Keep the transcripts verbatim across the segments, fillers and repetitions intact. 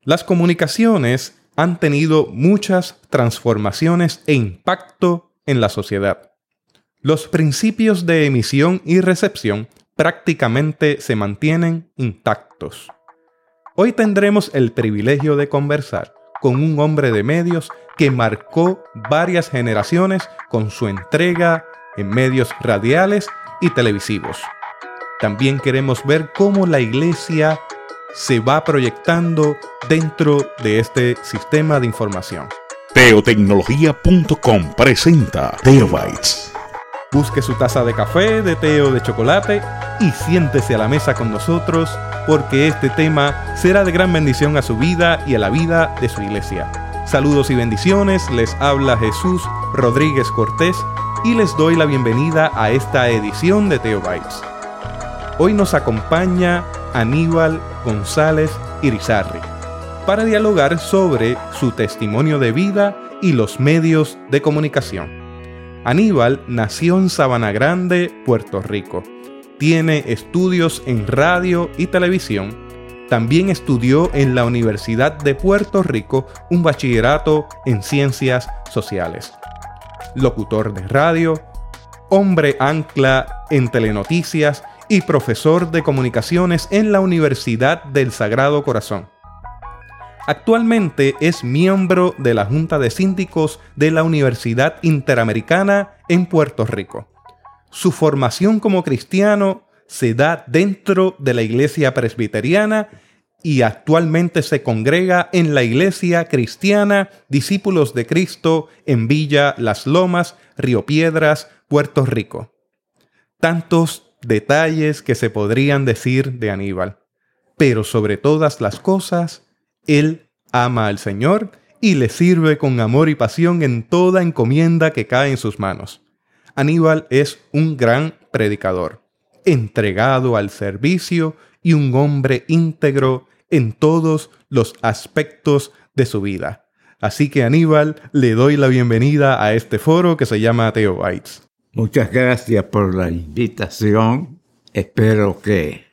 Las comunicaciones han tenido muchas transformaciones e impacto en la sociedad. Los principios de emisión y recepción prácticamente se mantienen intactos. Hoy tendremos el privilegio de conversar con un hombre de medios que marcó varias generaciones con su entrega en medios radiales y televisivos. También queremos ver cómo la iglesia se va proyectando dentro de este sistema de información. Teotecnología punto com presenta Teobytes. Busque su taza de café, de té o de chocolate y siéntese a la mesa con nosotros, porque este tema será de gran bendición a su vida y a la vida de su iglesia. Saludos y bendiciones, les habla Jesús Rodríguez Cortés y les doy la bienvenida a esta edición de Teobytes. Hoy nos acompaña Aníbal González Irizarry para dialogar sobre su testimonio de vida y los medios de comunicación. Aníbal nació en Sabana Grande, Puerto Rico. Tiene estudios en radio y televisión. También estudió en la Universidad de Puerto Rico un bachillerato en ciencias sociales. Locutor de radio, hombre ancla en telenoticias y profesor de comunicaciones en la Universidad del Sagrado Corazón. Actualmente es miembro de la Junta de Síndicos de la Universidad Interamericana en Puerto Rico. Su formación como cristiano se da dentro de la Iglesia Presbiteriana y actualmente se congrega en la Iglesia Cristiana Discípulos de Cristo en Villa Las Lomas, Río Piedras, Puerto Rico. Tantos detalles que se podrían decir de Aníbal, pero sobre todas las cosas, él ama al Señor y le sirve con amor y pasión en toda encomienda que cae en sus manos. Aníbal es un gran predicador, entregado al servicio y un hombre íntegro en todos los aspectos de su vida. Así que, Aníbal, le doy la bienvenida a este foro que se llama Teobytes. Muchas gracias por la invitación. Espero que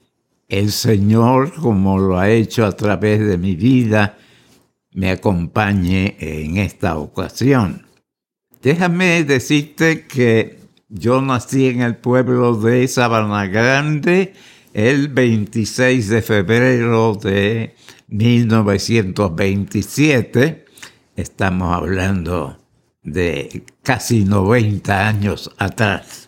el Señor, como lo ha hecho a través de mi vida, me acompañe en esta ocasión. Déjame decirte que yo nací en el pueblo de Sabana Grande el veintiséis de febrero de mil novecientos veintisiete. Estamos hablando de casi noventa años atrás.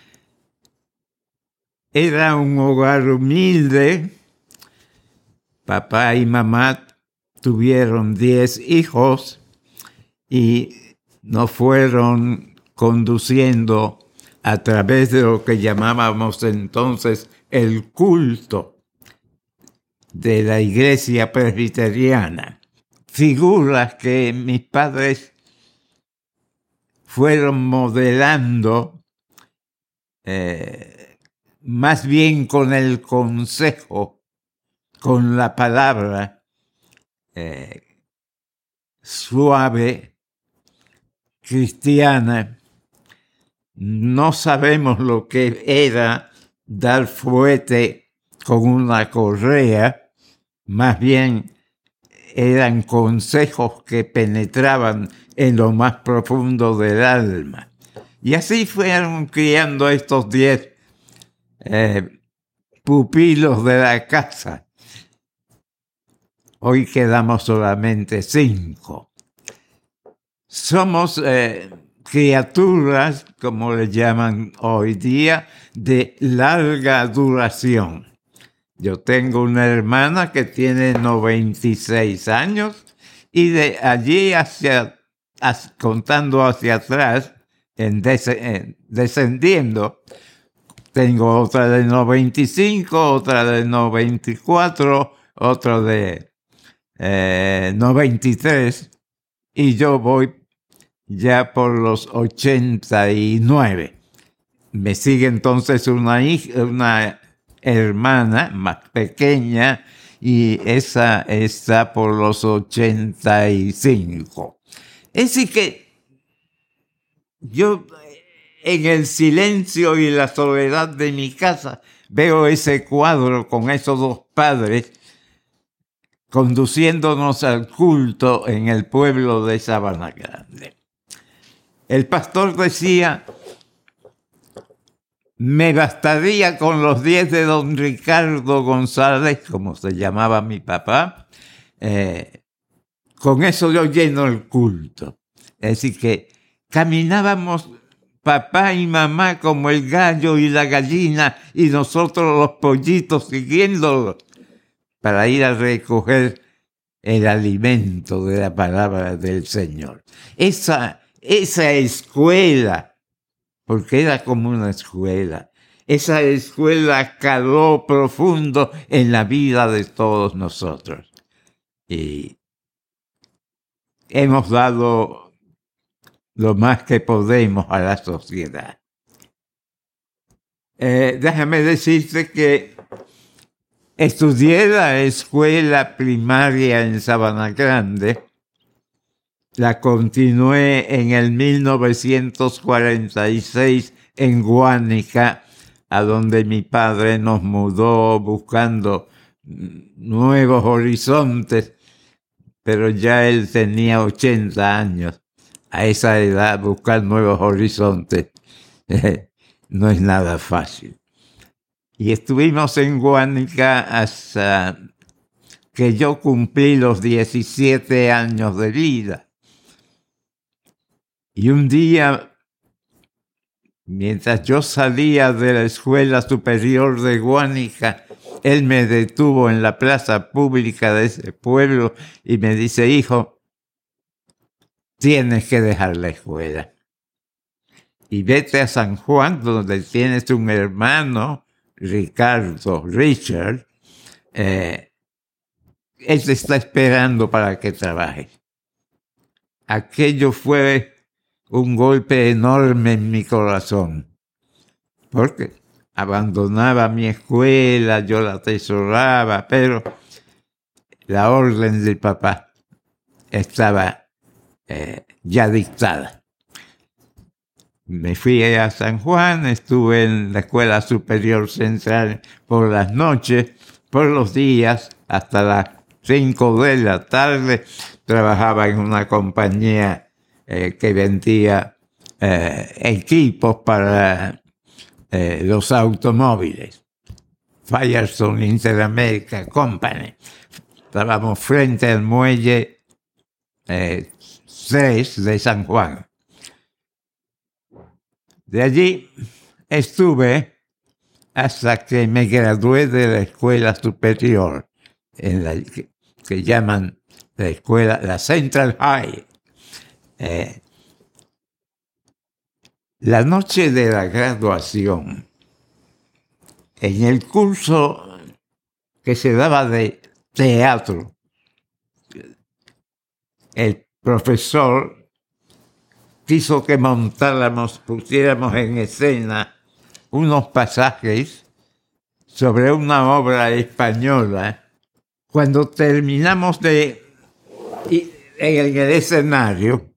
Era un hogar humilde. Papá y mamá tuvieron diez hijos y nos fueron conduciendo a través de lo que llamábamos entonces el culto de la iglesia presbiteriana. Figuras que mis padres fueron modelando eh, más bien con el consejo, con la palabra eh, suave, cristiana. No sabemos lo que era dar fuete con una correa, más bien eran consejos que penetraban en lo más profundo del alma. Y así fueron criando estos diez eh, pupilos de la casa. Hoy quedamos solamente cinco. Somos eh, criaturas, como le llaman hoy día, de larga duración. Yo tengo una hermana que tiene noventa y seis años y de allí hacia, hacia contando hacia atrás, en des, en, descendiendo, tengo otra de noventa y cinco, otra de noventa y cuatro, otra de eh, noventa y tres y yo voy ya por los ochenta y nueve. Me sigue entonces una hija, una hermana más pequeña y esa está por los ochenta y cinco. Es decir que yo en el silencio y la soledad de mi casa veo ese cuadro con esos dos padres conduciéndonos al culto en el pueblo de Sabana Grande. El pastor decía: me bastaría con los diez de don Ricardo González, como se llamaba mi papá, eh, con eso yo lleno el culto. Es decir, que caminábamos papá y mamá como el gallo y la gallina y nosotros los pollitos siguiéndolos para ir a recoger el alimento de la palabra del Señor. Esa, esa escuela, porque era como una escuela, esa escuela caló profundo en la vida de todos nosotros. Y hemos dado lo más que podemos a la sociedad. Eh, déjame decirte que estudié la escuela primaria en Sabana Grande, la continué en el mil novecientos cuarenta y seis en Guánica, a donde mi padre nos mudó buscando nuevos horizontes, pero ya él tenía ochenta años. A esa edad, buscar nuevos horizontes eh, no es nada fácil. Y estuvimos en Guánica hasta que yo cumplí los diecisiete años de vida. Y un día, mientras yo salía de la Escuela Superior de Guánica, él me detuvo en la plaza pública de ese pueblo y me dice: hijo, tienes que dejar la escuela y vete a San Juan, donde tienes un hermano, Ricardo, Richard. Eh, él te está esperando para que trabajes. Aquello fue un golpe enorme en mi corazón, porque abandonaba mi escuela, yo la atesoraba, pero la orden del papá estaba eh, ya dictada. Me fui a San Juan, estuve en la Escuela Superior Central por las noches, por los días, hasta las cinco de la tarde, trabajaba en una compañía eh, que vendía eh, equipos para eh, los automóviles. Firestone Interamerica Company. Estábamos frente al muelle eh, seis de San Juan. De allí estuve hasta que me gradué de la escuela superior, en la que, que llaman la escuela, la Central High. Eh, la noche de la graduación, en el curso que se daba de teatro, el profesor quiso que montáramos, pusiéramos en escena unos pasajes sobre una obra española. Cuando terminamos de en el escenario,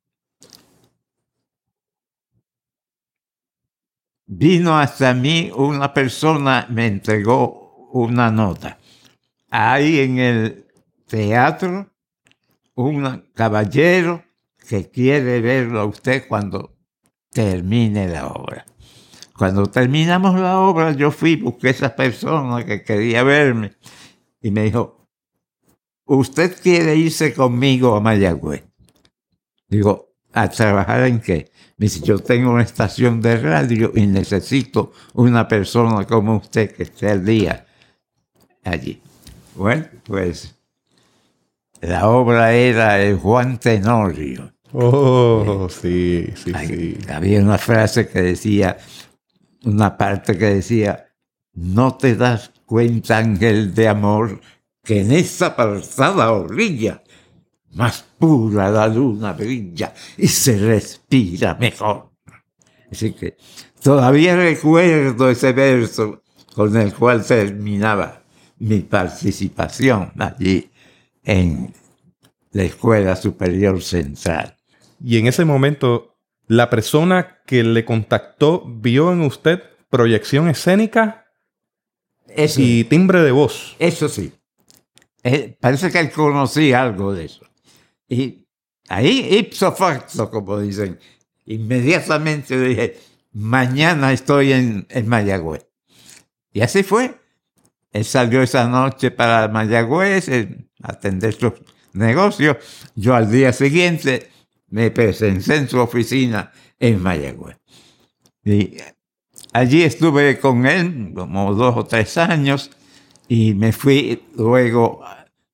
vino hasta mí una persona, me entregó una nota. Ahí en el teatro, un caballero que quiere verlo a usted cuando termine la obra. Cuando terminamos la obra, yo fui, busqué a esa persona que quería verme y me dijo: ¿usted quiere irse conmigo a Mayagüez? Digo, ¿a trabajar en qué? Me dice: yo tengo una estación de radio y necesito una persona como usted que esté al día allí. Bueno, pues la obra era el Juan Tenorio. Oh, sí, sí, Hay, sí. Había una frase que decía, una parte que decía: no te das cuenta, ángel de amor, que en esa apartada orilla más pura la luna brilla y se respira mejor. Así que todavía recuerdo ese verso con el cual terminaba mi participación allí en la Escuela Superior Central. Y en ese momento, la persona que le contactó vio en usted proyección escénica Eso, y timbre de voz. eso sí. él, parece que él conocía algo de eso. Y ahí, ipso facto, como dicen, inmediatamente dije, mañana estoy en, en Mayagüez. Y así fue. Él salió esa noche para Mayagüez a atender sus negocios. Yo al día siguiente me presenté en su oficina en Mayagüez. Y allí estuve con él como dos o tres años y me fui luego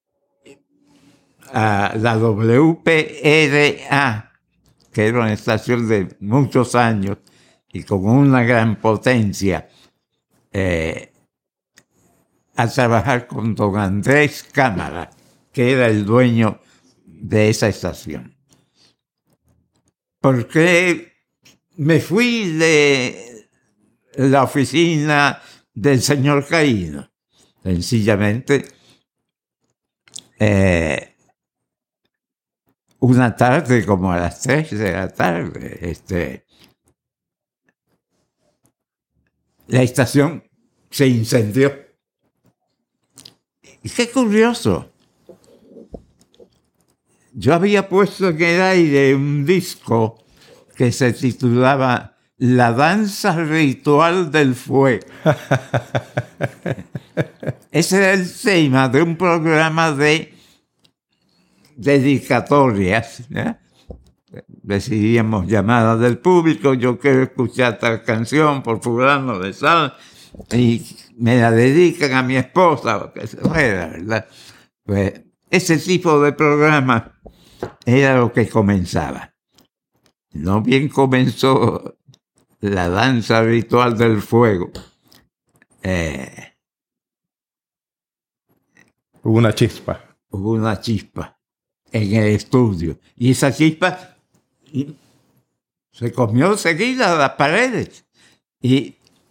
a la W P R A, que era una estación de muchos años y con una gran potencia, eh, a trabajar con don Andrés Cámara, que era el dueño de esa estación. ¿Por qué me fui de la oficina del señor Caíno? Sencillamente, eh, una tarde, como a las tres de la tarde, este, la estación se incendió. Y qué curioso. Yo había puesto en el aire un disco que se titulaba La danza ritual del fuego. Ese era el tema de un programa de dedicatorias, ¿eh? Recibíamos llamadas del público, yo quiero escuchar tal canción por fulano de sal, y me la dedican a mi esposa, o que se fuera, ¿verdad? Pues ese tipo de programa era lo que comenzaba. No bien comenzó la danza ritual del fuego. Eh, Hubo una chispa. Hubo una chispa en el estudio. Y esa chispa se comió seguida las paredes. Y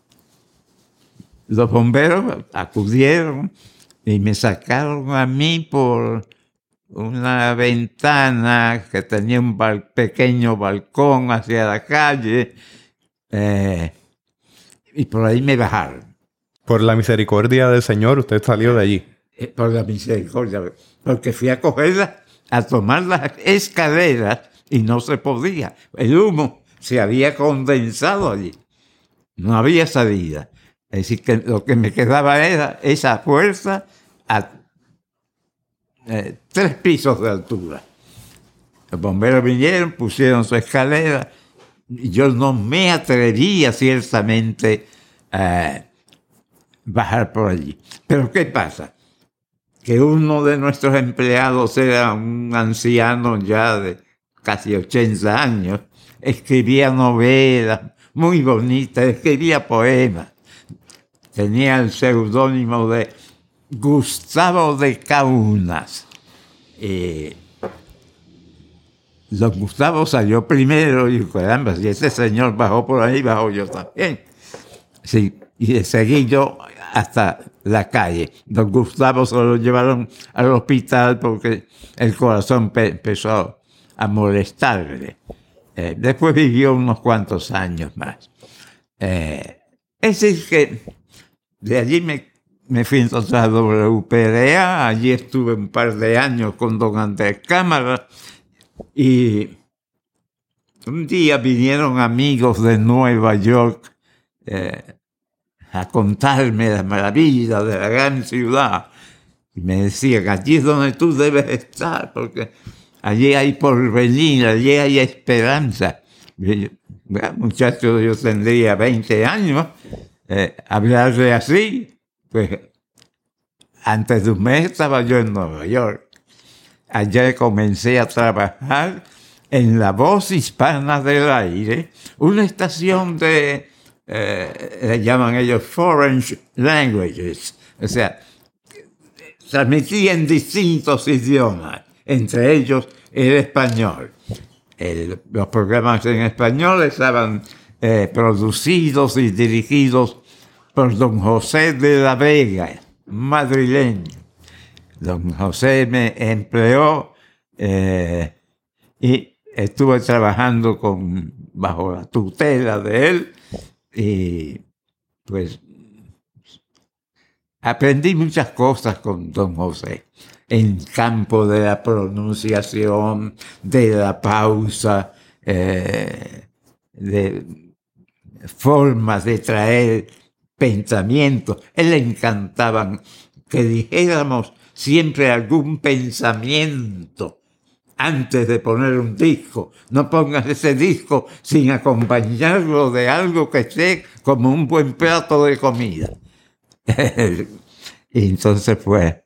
los bomberos acudieron y me sacaron a mí por una ventana que tenía un bal- pequeño balcón hacia la calle, eh, y por ahí me bajaron. Por la misericordia del Señor, usted salió de allí. Eh, por la misericordia, porque fui a cogerla, a tomar las escaleras y no se podía. El humo se había condensado allí. No había salida. Es decir, que lo que me quedaba era esa fuerza a eh, tres pisos de altura. Los bomberos vinieron, pusieron su escalera. Y yo no me atrevía ciertamente a bajar por allí. Pero ¿qué pasa? Que uno de nuestros empleados era un anciano ya de casi ochenta años, escribía novelas muy bonitas, escribía poemas. Tenía el seudónimo de Gustavo de Kaunas. Eh, don Gustavo salió primero y caramba, si ese señor bajó por ahí, bajó yo también. Sí, y seguí yo hasta la calle. Don Gustavo se lo llevaron al hospital porque el corazón pe- empezó a molestarle. Eh, después vivió unos cuantos años más. Eh, es decir, que de allí me, me fui entonces a W P R A, allí estuve un par de años con don Andrés Cámara, y un día vinieron amigos de Nueva York eh, a contarme las maravillas de la gran ciudad. Y me decían, allí es donde tú debes estar, porque allí hay porvenir, allí hay esperanza. Y yo, muchacho, yo tendría veinte años, eh, hablarle así, pues antes de un mes estaba yo en Nueva York. Allá comencé a trabajar en La Voz Hispana del Aire, una estación de, eh, le llaman ellos Foreign Languages, o sea, transmitía en distintos idiomas, entre ellos el español. El, los programas en español estaban eh, producidos y dirigidos por don José de la Vega, madrileño. Don José me empleó eh, y estuve trabajando con, bajo la tutela de él, y pues aprendí muchas cosas con don José, en campo de la pronunciación, de la pausa, eh, de formas de traer pensamientos. A él le encantaban que dijéramos siempre algún pensamiento antes de poner un disco. No pongas ese disco sin acompañarlo de algo que esté como un buen plato de comida. Y entonces pues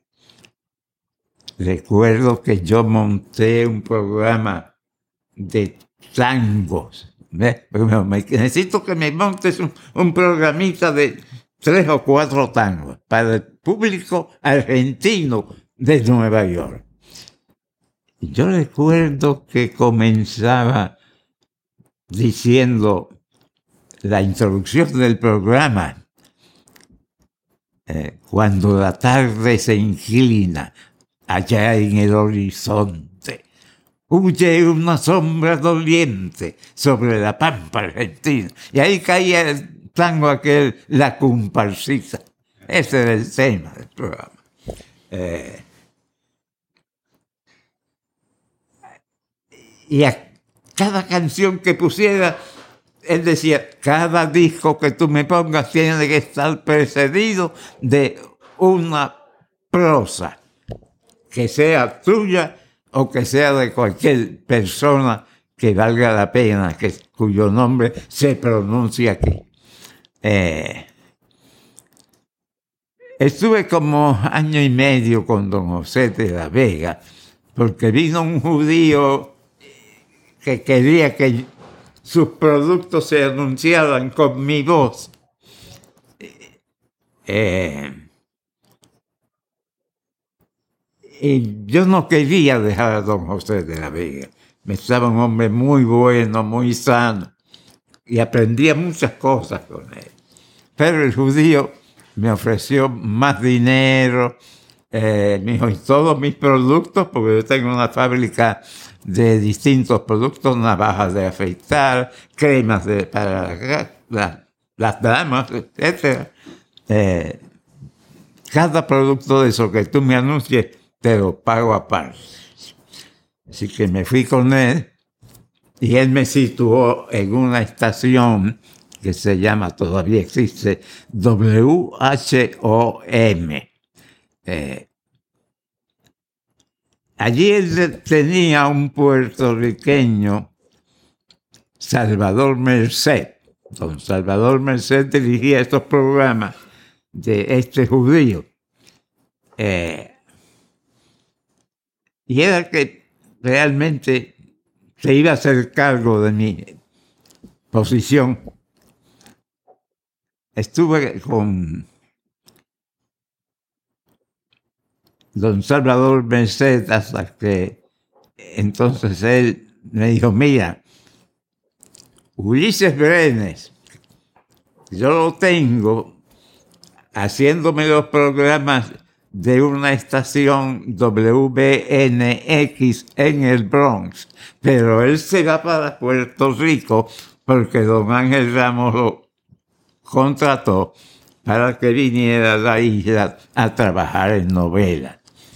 recuerdo que yo monté un programa de tangos. ¿Ves? Necesito que me montes un, un programita de tres o cuatro tangos para el público argentino de Nueva York. Y yo recuerdo que comenzaba diciendo la introducción del programa. Eh, cuando la tarde se inclina allá en el horizonte, huye una sombra doliente sobre la pampa argentina. Y ahí caía el tango aquel, la comparsita. Ese era el tema del programa. Eh, y a cada canción que pusiera, él decía, cada disco que tú me pongas tiene que estar precedido de una prosa, que sea tuya o que sea de cualquier persona que valga la pena, que, cuyo nombre se pronuncia aquí. Eh, estuve como año y medio con don José de la Vega, porque vino un judío que quería que sus productos se anunciaran con mi voz. Eh, y yo no quería dejar a don José de la Vega. Me estaba un hombre muy bueno, muy sano, y aprendía muchas cosas con él. Pero el judío me ofreció más dinero, eh, me dijo, y todos mis productos, porque yo tengo una fábrica de distintos productos, navajas de afeitar, cremas de, para la, la, las damas, etcétera. Eh, cada producto de eso que tú me anuncies, te lo pago aparte. Así que me fui con él y él me situó en una estación que se llama, todavía existe, W H O M. Eh, allí él tenía un puertorriqueño, Salvador Merced. Don Salvador Merced dirigía estos programas de este judío. Eh, y era que realmente se iba a hacer cargo de mi posición. Estuve con don Salvador Merced hasta que entonces él me dijo, mira, Ulises Brenes, yo lo tengo haciéndome los programas de una estación W B N X en el Bronx, pero él se va para Puerto Rico porque don Ángel Ramos lo contrató para que viniera a la isla a trabajar en novelas.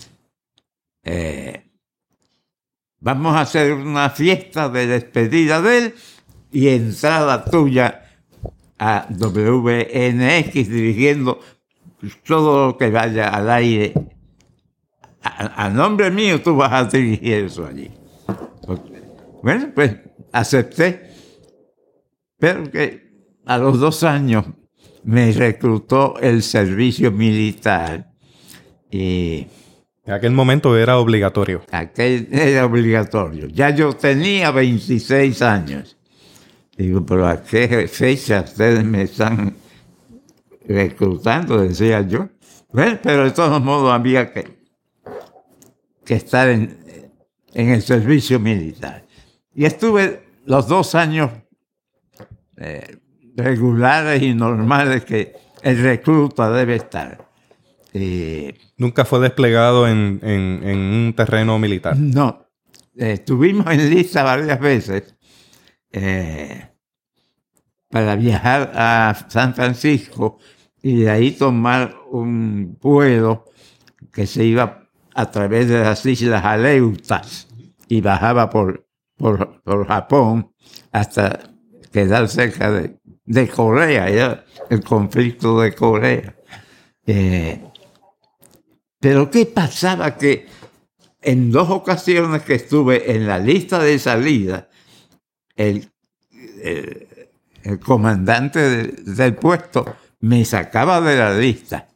Eh, vamos a hacer una fiesta de despedida de él y entrada tuya a W B N X dirigiendo todo lo que vaya al aire. A, a nombre mío tú vas a dirigir eso allí. Porque, bueno, pues acepté, pero que a los dos años me reclutó el servicio militar y en aquel momento era obligatorio. Aquel era obligatorio. Ya yo tenía veintiséis años. Digo, pero ¿a qué fecha ustedes me están reclutando? Decía yo. Bueno, pero de todos modos había que, que estar en, en el servicio militar. Y estuve los dos años eh, regulares y normales que el recluta debe estar. Eh, ¿Nunca fue desplegado en, en, en un terreno militar? No. Eh, estuvimos en lista varias veces eh, para viajar a San Francisco y de ahí tomar un vuelo que se iba a través de las Islas Aleutas y bajaba por, por, por Japón hasta quedar cerca de, de Corea, era el conflicto de Corea. Eh, pero ¿qué pasaba? Que en dos ocasiones que estuve en la lista de salida, el, el, el comandante de, del puesto me sacaba de la lista.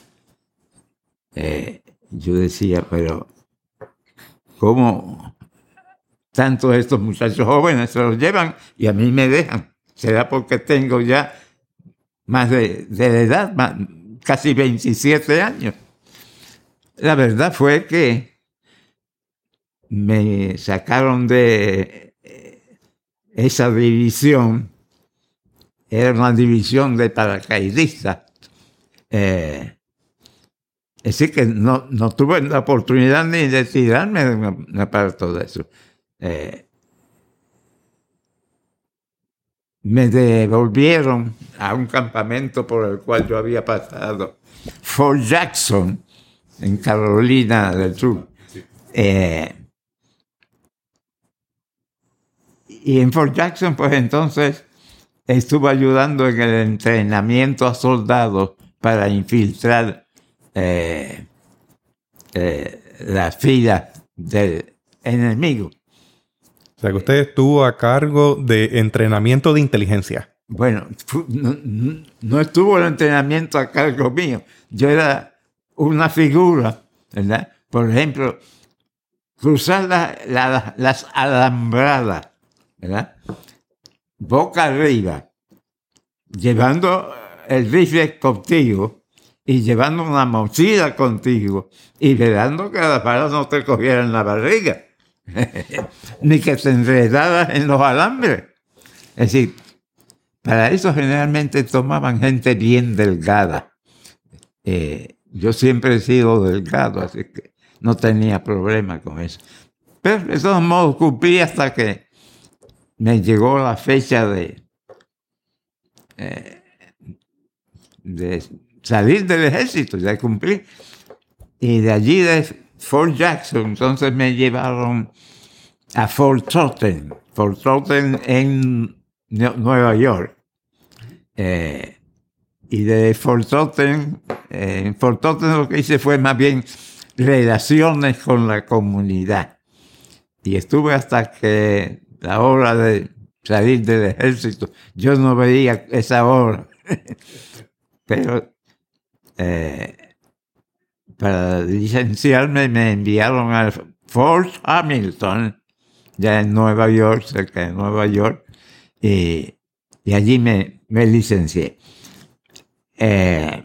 Eh, yo decía, pero ¿cómo tantos estos muchachos jóvenes se los llevan y a mí me dejan? ¿Será porque tengo ya más de, de la edad, más, casi veintisiete años? La verdad fue que me sacaron de esa división. Era una división de paracaidistas. Eh, así que no, no tuve la oportunidad ni de tirarme de una, una parte de eso. Eh, me devolvieron a un campamento por el cual yo había pasado, Fort Jackson, en Carolina del Sur. Eh, y en Fort Jackson, pues entonces estuve ayudando en el entrenamiento a soldados para infiltrar eh, eh, las filas del enemigo. O sea, que usted estuvo a cargo de entrenamiento de inteligencia. Bueno, no, no estuvo el entrenamiento a cargo mío. Yo era una figura, ¿verdad? Por ejemplo, cruzar la, la, las alambradas, ¿verdad? Boca arriba, llevando el rifle contigo y llevando una mochila contigo y velando que las balas no te cogieran la barriga, ni que te enredaras en los alambres. Es decir, para eso generalmente tomaban gente bien delgada. Eh, yo siempre he sido delgado, así que no tenía problema con eso. Pero de todos modos cumplí hasta que me llegó la fecha de, eh, de salir del ejército, ya cumplí. Y de allí de Fort Jackson, entonces me llevaron a Fort Totten, Fort Totten en Nueva York. Eh, y de Fort Totten, eh, en Fort Totten lo que hice fue más bien relaciones con la comunidad. Y estuve hasta que la hora de salir del ejército, yo no veía esa hora. Pero eh, para licenciarme me enviaron al Fort Hamilton, ya en Nueva York, cerca de Nueva York, y, y allí me, me licencié. Eh,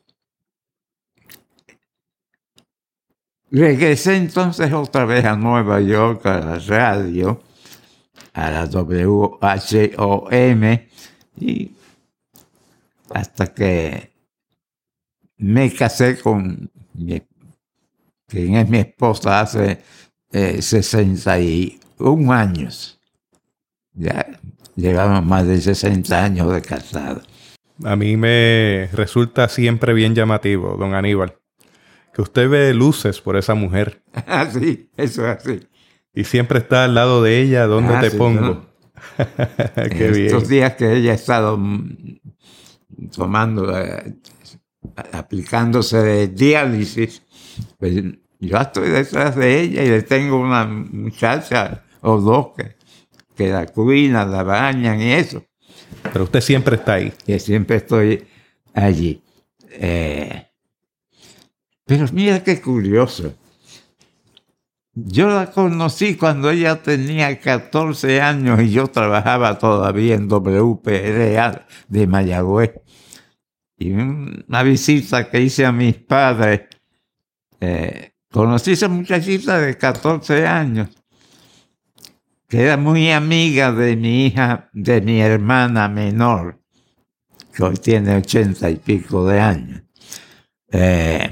regresé entonces otra vez a Nueva York, a la radio, a la W H O M, y hasta que me casé con mi, quien es mi esposa hace eh, sesenta y un años. Ya llevamos más de sesenta años de casado. A mí me resulta siempre bien llamativo, don Aníbal, que usted ve luces por esa mujer. Así, eso es así. Y siempre está al lado de ella, ¿dónde ah, te sí, pongo? ¿no? Qué bien. Estos días que ella ha estado tomando, eh, aplicándose de diálisis, pues yo estoy detrás de ella y le tengo una muchacha o dos que, que la cuidan, la bañan y eso. Pero usted siempre está ahí. Y siempre estoy allí. Eh, pero mira qué curioso. Yo la conocí cuando ella tenía catorce años y yo trabajaba todavía en W P R A de Mayagüez. Y una visita que hice a mis padres, eh, conocí a esa muchachita de catorce años, que era muy amiga de mi hija, de mi hermana menor, que hoy tiene ochenta y pico de años. Eh,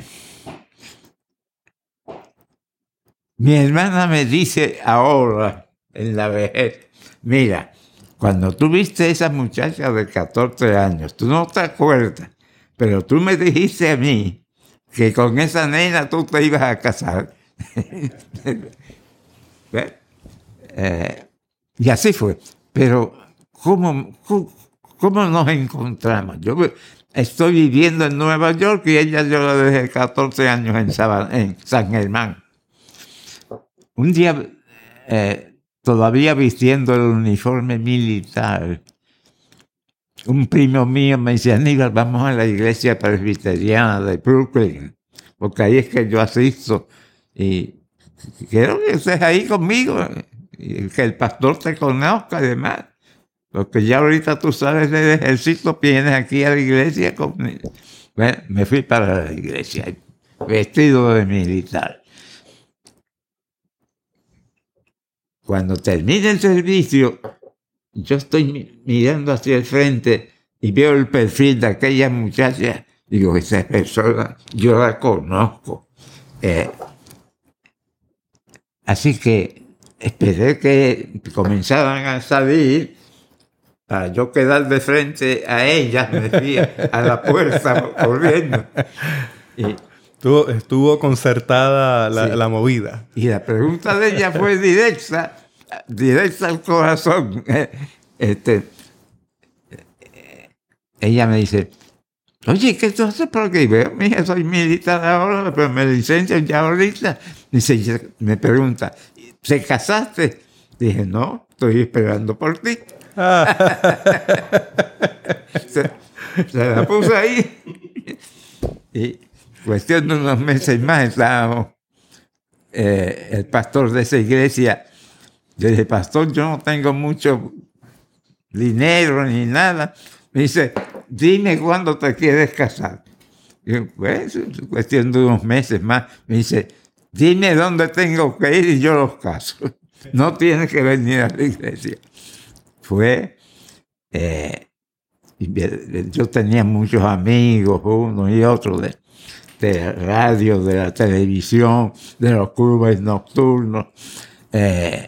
mi hermana me dice ahora, en la vejez, mira, cuando tú viste a esa muchacha de catorce años, tú no te acuerdas, pero tú me dijiste a mí que con esa nena tú te ibas a casar. eh, y así fue. Pero, ¿cómo, cómo, cómo nos encontramos? Yo estoy viviendo en Nueva York y ella yo la dejé catorce años en, Sab- en San Germán. Un día, eh, todavía vistiendo el uniforme militar, un primo mío me dice: Aníbal, vamos a la iglesia presbiteriana de Brooklyn, porque ahí es que yo asisto y quiero que estés ahí conmigo y que el pastor te conozca y demás, porque ya ahorita tú sales del ejército, vienes aquí a la iglesia conmigo. Bueno, me fui para la iglesia vestido de militar. Cuando termine el servicio, yo estoy mirando hacia el frente y veo el perfil de aquella muchacha. Digo, esa persona yo la conozco. Eh, así que esperé que comenzaran a salir para yo quedar de frente a ella. Me fui a la puerta corriendo. Y, Estuvo, estuvo concertada la, sí. la movida. Y la pregunta de ella fue directa, directa al corazón. Este, ella me dice: oye, ¿qué tú haces por aquí? Veo, mija, soy militar ahora, pero me licencio ya ahorita. Dice, me pregunta: ¿se casaste? Dije: no, estoy esperando por ti. se, se la puse ahí. Y cuestión de unos meses más estábamos, eh, el pastor de esa iglesia. Yo dije: pastor, yo no tengo mucho dinero ni nada. Me dice: dime cuándo te quieres casar. Y yo, pues, cuestión de unos meses más. Me dice: dime dónde tengo que ir y yo los caso. No tienes que venir a la iglesia. Fue, eh, yo tenía muchos amigos, unos y otros de, de radio, de la televisión, de los clubes nocturnos. Eh,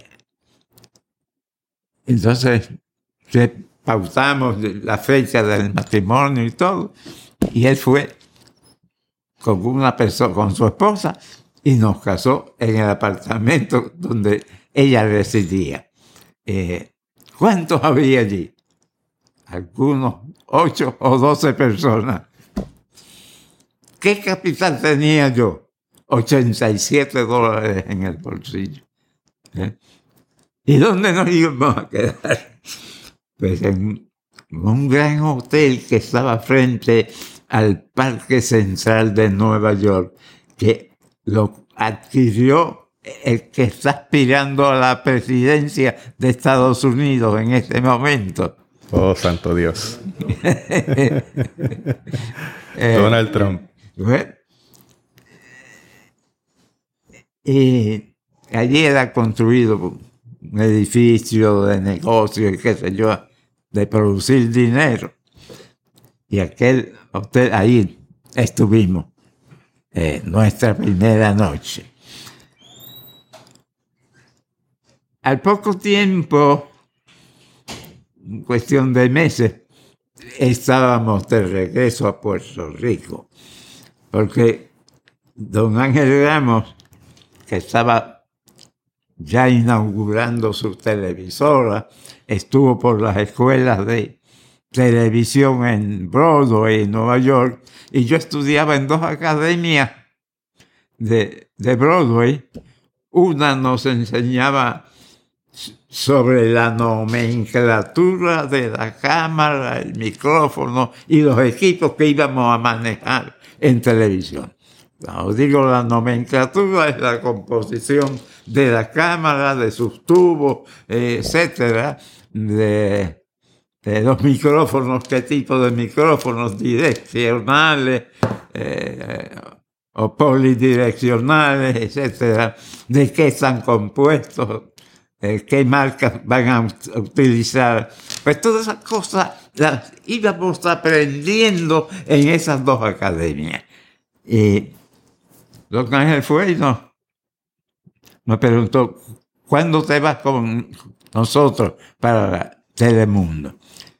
entonces, pautamos la fecha del matrimonio y todo, y él fue con una persona, con su esposa, y nos casó en el apartamento donde ella residía. Eh, ¿Cuántos había allí? Algunos ocho o doce personas. ¿Qué capital tenía yo? ochenta y siete dólares en el bolsillo. ¿Eh? ¿Y dónde nos íbamos a quedar? Pues en un gran hotel que estaba frente al Parque Central de Nueva York, que lo adquirió el que está aspirando a la presidencia de Estados Unidos en este momento. Oh, santo Dios. eh, Donald Trump. Bueno, y allí era construido un edificio de negocio y qué sé yo, de producir dinero. Y aquel hotel, ahí estuvimos, eh, nuestra primera noche. Al poco tiempo, en cuestión de meses, estábamos de regreso a Puerto Rico, porque don Ángel Ramos, que estaba ya inaugurando su televisora, estuvo por las escuelas de televisión en Broadway, en Nueva York, y yo estudiaba en dos academias de, de Broadway. Una nos enseñaba sobre la nomenclatura de la cámara, el micrófono y los equipos que íbamos a manejar en televisión. Cuando digo la nomenclatura, es la composición de la cámara, de sus tubos, eh, etcétera, de, de los micrófonos, qué tipo de micrófonos, direccionales eh, o polidireccionales, etcétera, de qué están compuestos, eh, qué marcas van a utilizar. Pues todas esas cosas las íbamos aprendiendo en esas dos academias. Y don Ángel fue y nos, nos preguntó: ¿cuándo te vas con nosotros para Telemundo?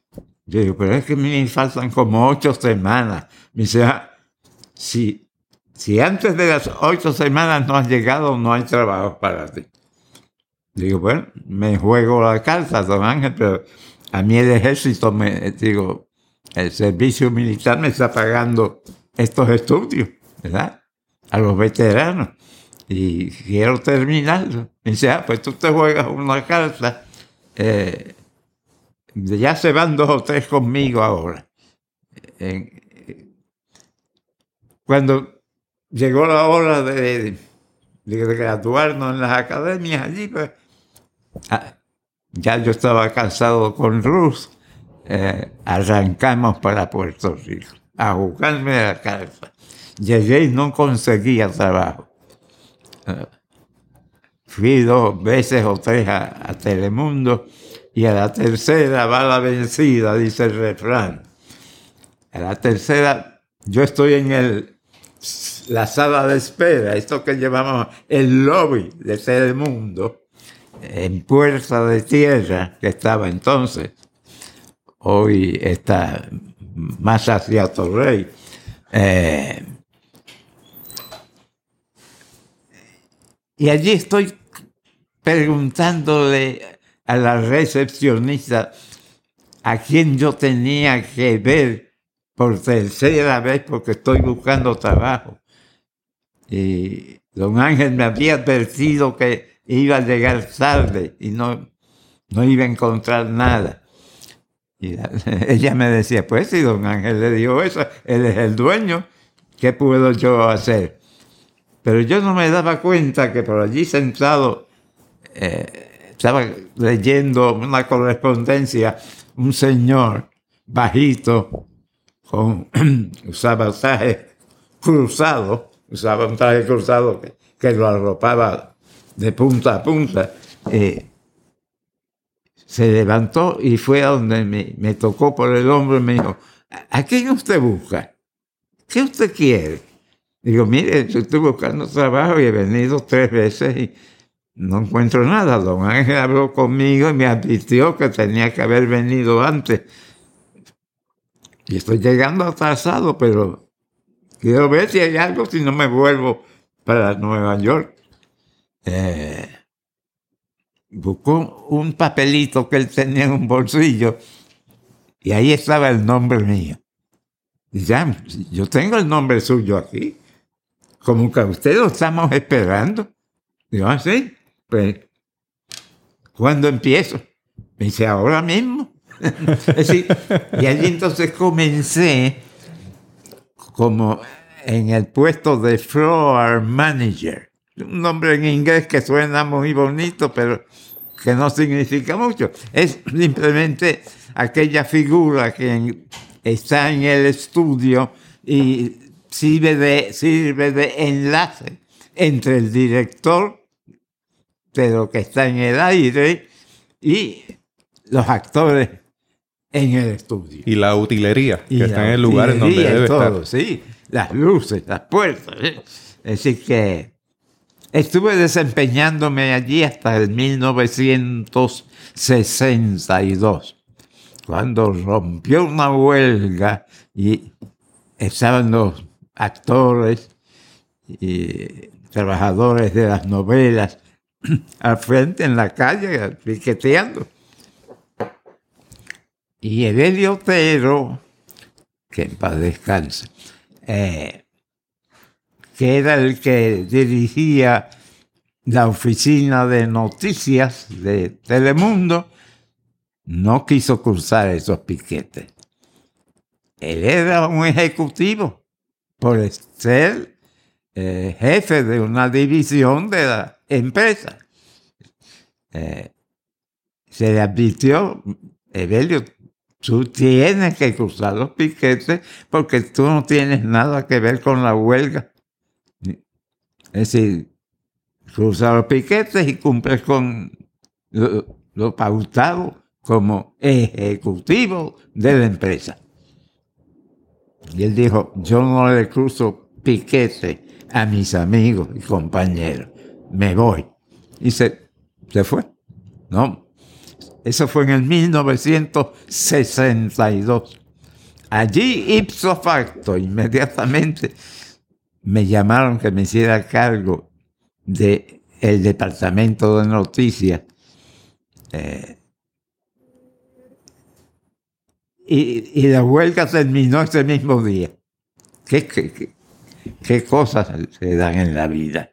Yo digo, pero es que me faltan como ocho semanas. Me dice, ah, si, si antes de las ocho semanas no has llegado, no hay trabajo para ti. Digo, bueno, me juego la carta, don Ángel, pero a mí el ejército, me digo, el servicio militar me está pagando estos estudios, ¿verdad? A los veteranos. Y quiero terminarlo. Me dice, ah, pues tú te juegas una carta. Eh, ya se van dos o tres conmigo ahora. Eh, cuando llegó la hora de, de graduarnos en las academias allí, pues, ah, ya yo estaba casado con Ruth. Eh, arrancamos para Puerto Rico a jugarme la carta. Llegué y no conseguía trabajo. Uh, fui dos veces o tres a, a Telemundo y a la tercera va la vencida, dice el refrán. A la tercera yo estoy en el, la sala de espera, esto que llamamos el lobby de Telemundo, en Puerta de Tierra, que estaba entonces. Hoy está más hacia Torrey. Eh, y allí estoy preguntándole a la recepcionista a quién yo tenía que ver por tercera vez porque estoy buscando trabajo. Y don Ángel me había advertido que iba a llegar tarde y no, no iba a encontrar nada. Y ella me decía, pues si don Ángel le dijo eso, él es el dueño, ¿qué puedo yo hacer? Pero yo no me daba cuenta que por allí sentado eh, estaba leyendo una correspondencia, un señor bajito, con, usaba traje cruzado, usaba un traje cruzado que, que lo arropaba de punta a punta. Eh, se levantó y fue a donde me, me tocó por el hombro y me dijo, ¿a quién usted busca? ¿Qué usted quiere? Digo, mire, yo estoy buscando trabajo y he venido tres veces y no encuentro nada. Don Ángel habló conmigo y me advirtió que tenía que haber venido antes. Y estoy llegando atrasado, pero quiero ver si hay algo, si no me vuelvo para Nueva York. Eh, buscó un papelito que él tenía en un bolsillo y ahí estaba el nombre mío. Y ya, yo tengo el nombre suyo aquí. Como que a usted lo estamos esperando. Digo, ah, sí, pues, ¿cuándo empiezo? Me dice, ahora mismo. Es decir, y allí entonces comencé como en el puesto de floor manager. Un nombre en inglés que suena muy bonito, pero que no significa mucho. Es simplemente aquella figura que está en el estudio y sirve de, sirve de enlace entre el director de lo que está en el aire y los actores en el estudio. Y la utilería, y que está en el lugar en donde debe todo, estar. Sí, las luces, las puertas. ¿eh? Es decir que estuve desempeñándome allí hasta el mil novecientos sesenta y dos, cuando rompió una huelga y estaban los actores y trabajadores de las novelas al frente en la calle piqueteando. Y Evelio Otero, que en paz descanse, eh, que era el que dirigía la oficina de noticias de Telemundo, no quiso cruzar esos piquetes. Él era un ejecutivo por ser eh, jefe de una división de la empresa. Eh, se le advirtió, Evelio, tú tienes que cruzar los piquetes porque tú no tienes nada que ver con la huelga. Es decir, cruza los piquetes y cumples con lo, lo pautado como ejecutivo de la empresa. Y él dijo, yo no le cruzo piquete a mis amigos y compañeros, me voy. Y se, se fue. No, Eso fue en el mil novecientos sesenta y dos. Allí, ipso facto, inmediatamente me llamaron que me hiciera cargo del departamento de noticias. Eh, y, y la huelga terminó ese mismo día. ¿Qué, qué, qué, qué cosas se dan en la vida?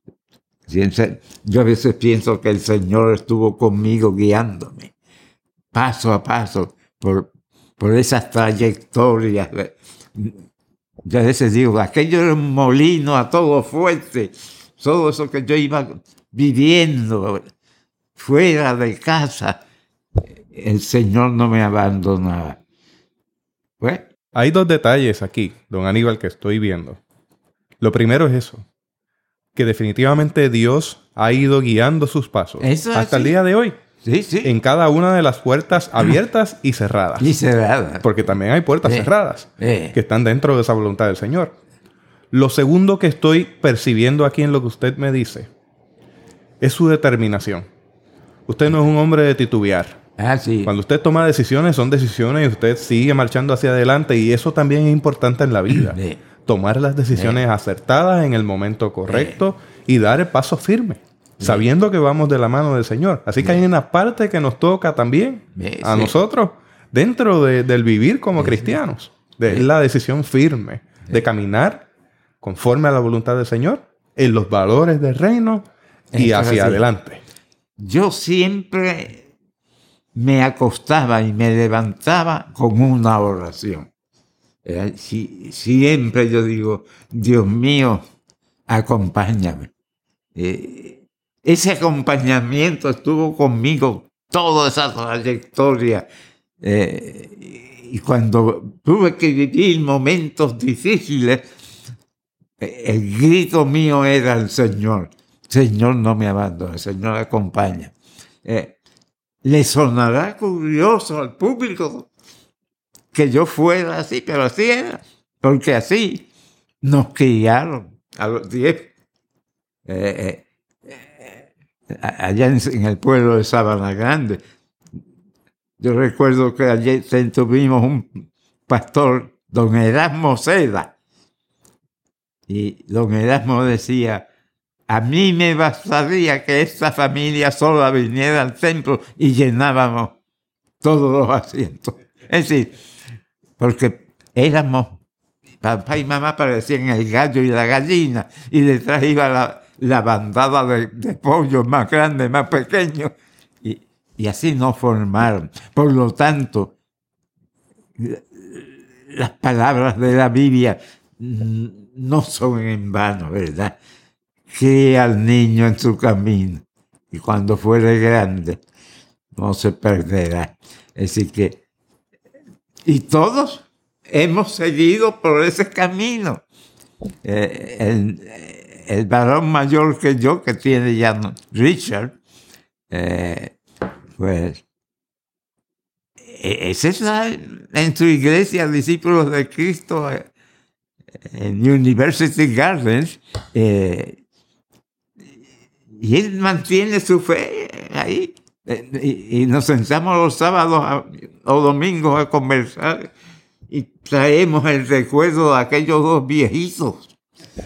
Yo a veces pienso que el Señor estuvo conmigo guiándome paso a paso por, por esas trayectorias. Yo a veces digo, aquello era un molino a todo fuerte, todo eso que yo iba viviendo fuera de casa, el Señor no me abandonaba. Pues, hay dos detalles aquí, don Aníbal, que estoy viendo. Lo primero es eso, que definitivamente Dios ha ido guiando sus pasos Eso hasta sí. el día de hoy. Sí, sí. En cada una de las puertas abiertas y cerradas. Y cerrada. Porque también hay puertas Eh, cerradas eh. que están dentro de esa voluntad del Señor. Lo segundo que estoy percibiendo aquí en lo que usted me dice es su determinación. Usted no es un hombre de titubear. Ah, sí. Cuando usted toma decisiones, son decisiones y usted sigue marchando hacia adelante, y eso también es importante en la vida. Sí. Tomar las decisiones Sí. acertadas en el momento correcto y dar el paso firme, sabiendo que vamos de la mano del Señor. Así que hay una parte que nos toca también Sí. a nosotros dentro de, del vivir como cristianos. De Sí. la decisión firme de caminar conforme a la voluntad del Señor, en los valores del reino y Eso es hacia así. adelante. Yo siempre me acostaba y me levantaba con una oración. Eh, si- siempre yo digo, Dios mío, acompáñame. Eh, ese acompañamiento estuvo conmigo toda esa trayectoria. Eh, y cuando tuve que vivir momentos difíciles, eh, el grito mío era el Señor. Señor, no me abandone, Señor, acompaña. Eh, le sonará curioso al público que yo fuera así, pero así era, porque así nos criaron a los diez. Eh, eh, eh, allá en, en el pueblo de Sabana Grande. Yo recuerdo que allí tuvimos un pastor, don Erasmo Seda, y don Erasmo decía, a mí me bastaría que esta familia sola viniera al templo y llenábamos todos los asientos. Es decir, porque éramos, papá y mamá parecían el gallo y la gallina, y detrás iba la, la bandada de, de pollos más grandes, más pequeños, y, y así nos formaron. Por lo tanto, las palabras de la Biblia no son en vano, ¿verdad? Cría al niño en su camino, y cuando fuere grande no se perderá. Así que, y todos hemos seguido por ese camino. Eh, el, el varón mayor que yo, que tiene ya Richard, eh, pues, ese está en su iglesia, Discípulos de Cristo, eh, en University Gardens, eh, y él mantiene su fe ahí. Y, y nos sentamos los sábados a, o domingos a conversar y traemos el recuerdo de aquellos dos viejitos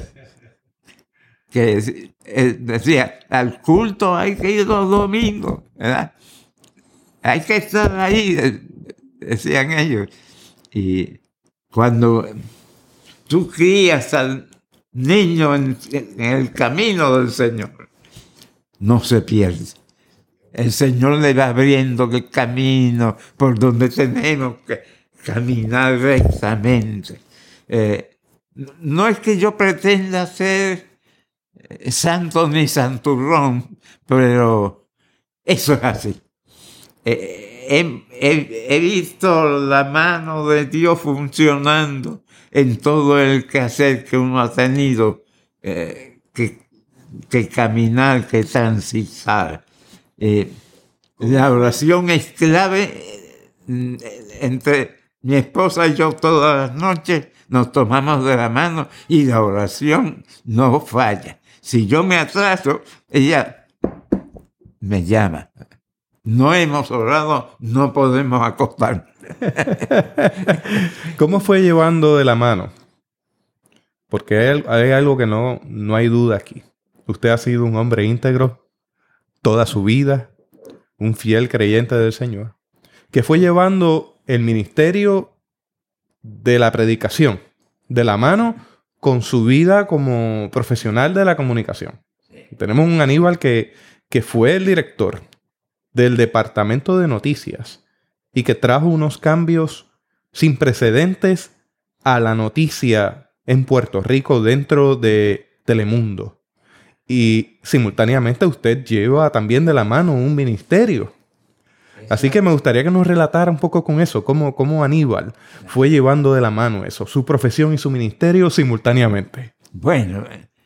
que eh, decía, al culto hay que ir los domingos, ¿verdad? Hay que estar ahí, decían ellos. Y cuando tú crías al niño en, en el camino del Señor, no se pierde. El Señor le va abriendo el camino por donde tenemos que caminar rectamente. Eh, no es que yo pretenda ser santo ni santurrón, pero eso es así. Eh, he, he, he visto la mano de Dios funcionando en todo el quehacer que uno ha tenido eh, que, que caminar, que transitar. Eh, la oración es clave. eh, entre mi esposa y yo todas las noches nos tomamos de la mano y la oración no falla. Si yo me atraso, ella me llama. no hemos orado, no podemos acostarnos. ¿Cómo fue llevando de la mano? Porque hay, hay algo que no, no hay duda aquí. Usted ha sido un hombre íntegro toda su vida, un fiel creyente del Señor, que fue llevando el ministerio de la predicación de la mano con su vida como profesional de la comunicación. Tenemos un Aníbal que, que fue el director del departamento de noticias y que trajo unos cambios sin precedentes a la noticia en Puerto Rico dentro de Telemundo. Y simultáneamente usted lleva también de la mano un ministerio. Así que me gustaría que nos relatara un poco con eso, cómo, cómo Aníbal fue llevando de la mano eso, su profesión y su ministerio simultáneamente. Bueno,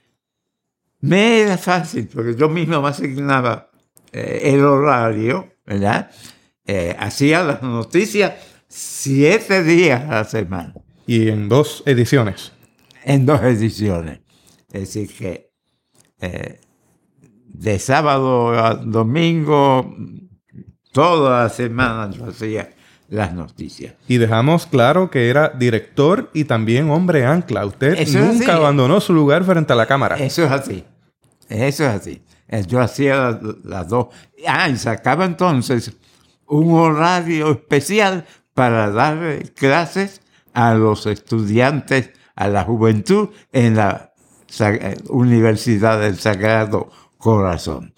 me era fácil, porque yo mismo me asignaba eh, el horario, ¿verdad? Eh, hacía las noticias siete días a la semana. Y en dos ediciones. En dos ediciones. Es decir, que eh, de sábado a domingo, toda la semana yo hacía las noticias. Y dejamos claro que era director y también hombre ancla. Usted Eso nunca abandonó su lugar frente a la cámara. Eso es así. Eso es así. Yo hacía las, las dos. Ah, y sacaba entonces un horario especial para dar clases a los estudiantes, a la juventud en la Universidad del Sagrado Corazón.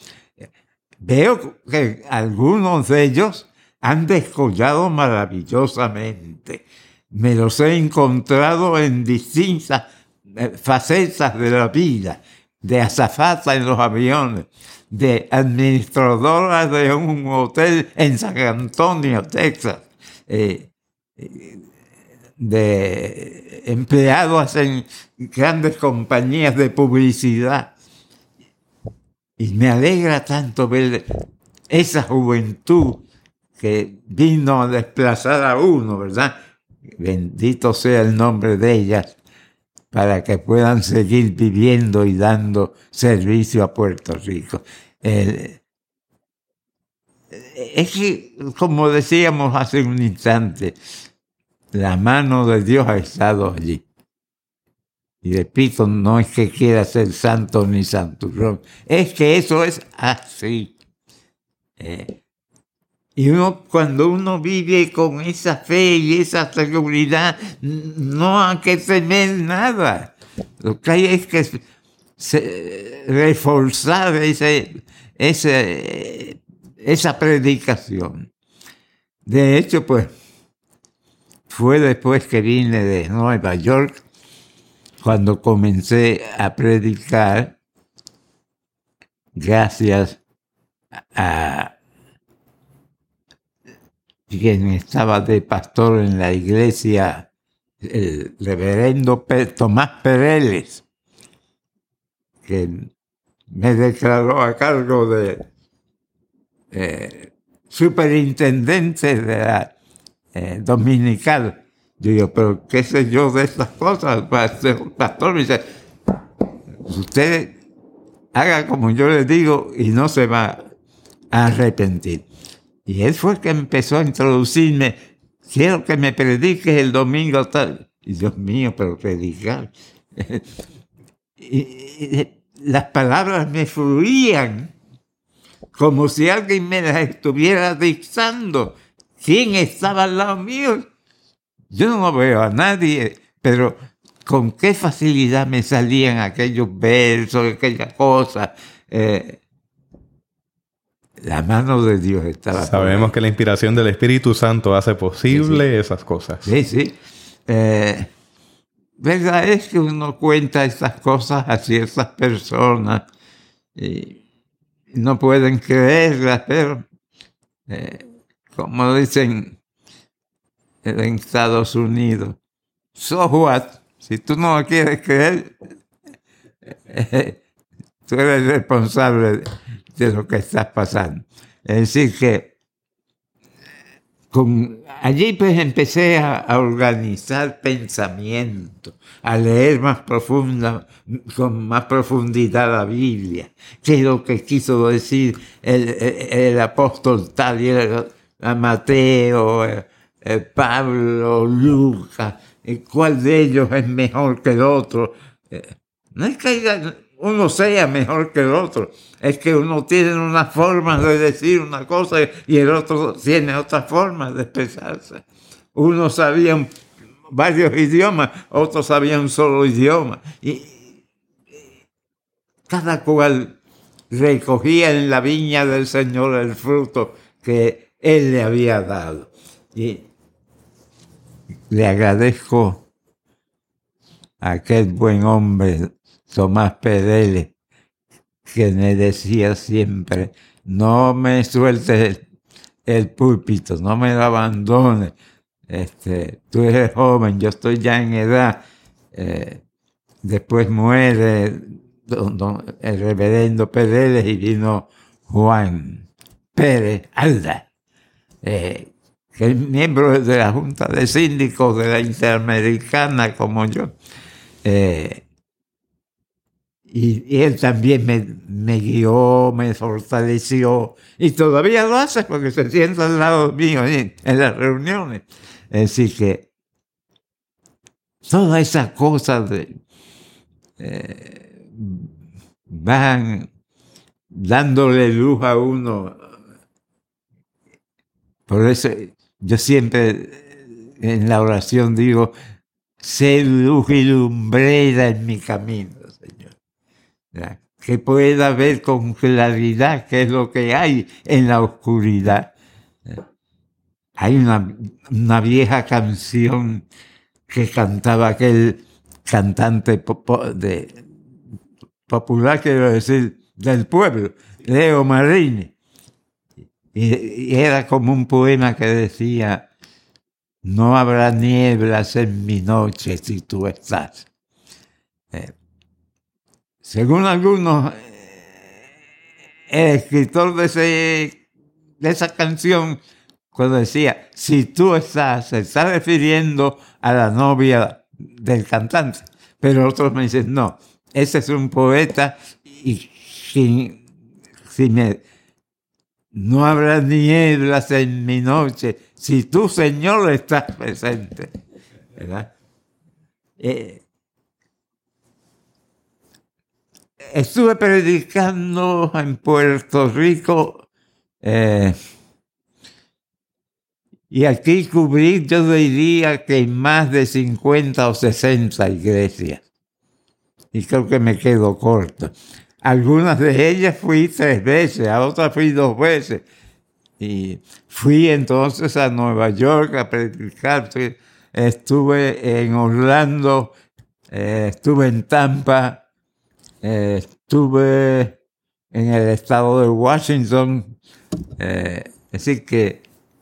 Veo que algunos de ellos han descollado maravillosamente. Me los he encontrado en distintas facetas de la vida, de azafata en los aviones, de administradora de un hotel en San Antonio, Texas, eh, de empleados en grandes compañías de publicidad. Y me alegra tanto ver esa juventud que vino a desplazar a uno, ¿verdad? Bendito sea el nombre de ellas, para que puedan seguir viviendo y dando servicio a Puerto Rico. Eh, es que, como decíamos hace un instante, la mano de Dios ha estado allí. Y repito, no es que quiera ser santo ni santurrón, es que eso es así. Eh, y uno, cuando uno vive con esa fe y esa seguridad, no hay que temer nada. Lo que hay es que se, reforzar ese, ese, esa predicación. De hecho, pues, fue después que vine de Nueva York, cuando comencé a predicar, gracias a quien estaba de pastor en la iglesia, el reverendo Tomás Pereles, que me declaró a cargo de eh, superintendente de la eh, dominical. Yo digo, pero qué sé yo de estas cosas. El pastor me dice, usted haga como yo le digo y no se va a arrepentir. Y él fue el que empezó a introducirme, quiero que me prediques el domingo tal. Y Dios mío, pero predicar. y, y las palabras me fluían como si alguien me las estuviera dictando. ¿Quién estaba al lado mío? Yo no veo a nadie, pero con qué facilidad me salían aquellos versos, aquellas cosas. Eh, la mano de Dios estaba. Sabemos que la inspiración del Espíritu Santo hace posible sí, sí. esas cosas. Sí, sí. Eh, verdad es que uno cuenta esas cosas a ciertas personas y no pueden creerlas, pero eh, como dicen en Estados Unidos, so what? Si tú no quieres creer, eh, tú eres responsable de lo que estás pasando. Es decir que con, allí pues empecé a, a organizar pensamientos, a leer más profunda, con más profundidad la Biblia, qué es lo que quiso decir el, el, el apóstol tal y el, a Mateo, el, el Pablo, Lucas, cuál de ellos es mejor que el otro. No es que uno sea mejor que el otro, es que uno tiene una forma de decir una cosa y el otro tiene otra forma de expresarse. Uno sabía un, varios idiomas, otro sabía un solo idioma. Y cada cual recogía en la viña del Señor el fruto que Él le había dado. Y le agradezco a aquel buen hombre, Tomás Pereles, que me decía siempre, no me sueltes el, el púlpito, no me lo abandones. Este, tú eres joven, yo estoy ya en edad. Eh, después muere don, don, el reverendo Pereles y vino Juan Pérez Alda, eh, que es miembro de la Junta de Síndicos de la Interamericana como yo. Eh, y, y él también me, me guió, me fortaleció, y todavía lo hace porque se sienta al lado mío en, en las reuniones. Así que todas esas cosas de, eh, van dándole luz a uno. Por eso yo siempre en la oración digo, sé luz y lumbrera en mi camino, Señor. ¿Ya? Que pueda ver con claridad qué es lo que hay en la oscuridad. ¿Ya? Hay una, una vieja canción que cantaba aquel cantante popo, de, popular, quiero decir, del pueblo, Leo Marini. Y, y era como un poema que decía, no habrá nieblas en mi noche si tú estás. Eh, según algunos, el escritor de, ese, de esa canción, cuando decía, si tú estás, se está refiriendo a la novia del cantante. Pero otros me dicen, no, ese es un poeta y si, si me, no habrá nieblas en mi noche si tú, Señor, estás presente. ¿Verdad? Eh, estuve predicando en Puerto Rico eh, y aquí cubrí, yo diría que más de cincuenta o sesenta iglesias. Y creo que me quedo corto. Algunas de ellas fui tres veces, a otras fui dos veces. Y fui entonces a Nueva York a predicar. Estuve en Orlando, eh, estuve en Tampa, eh, estuve en el estado de Washington. Eh, así que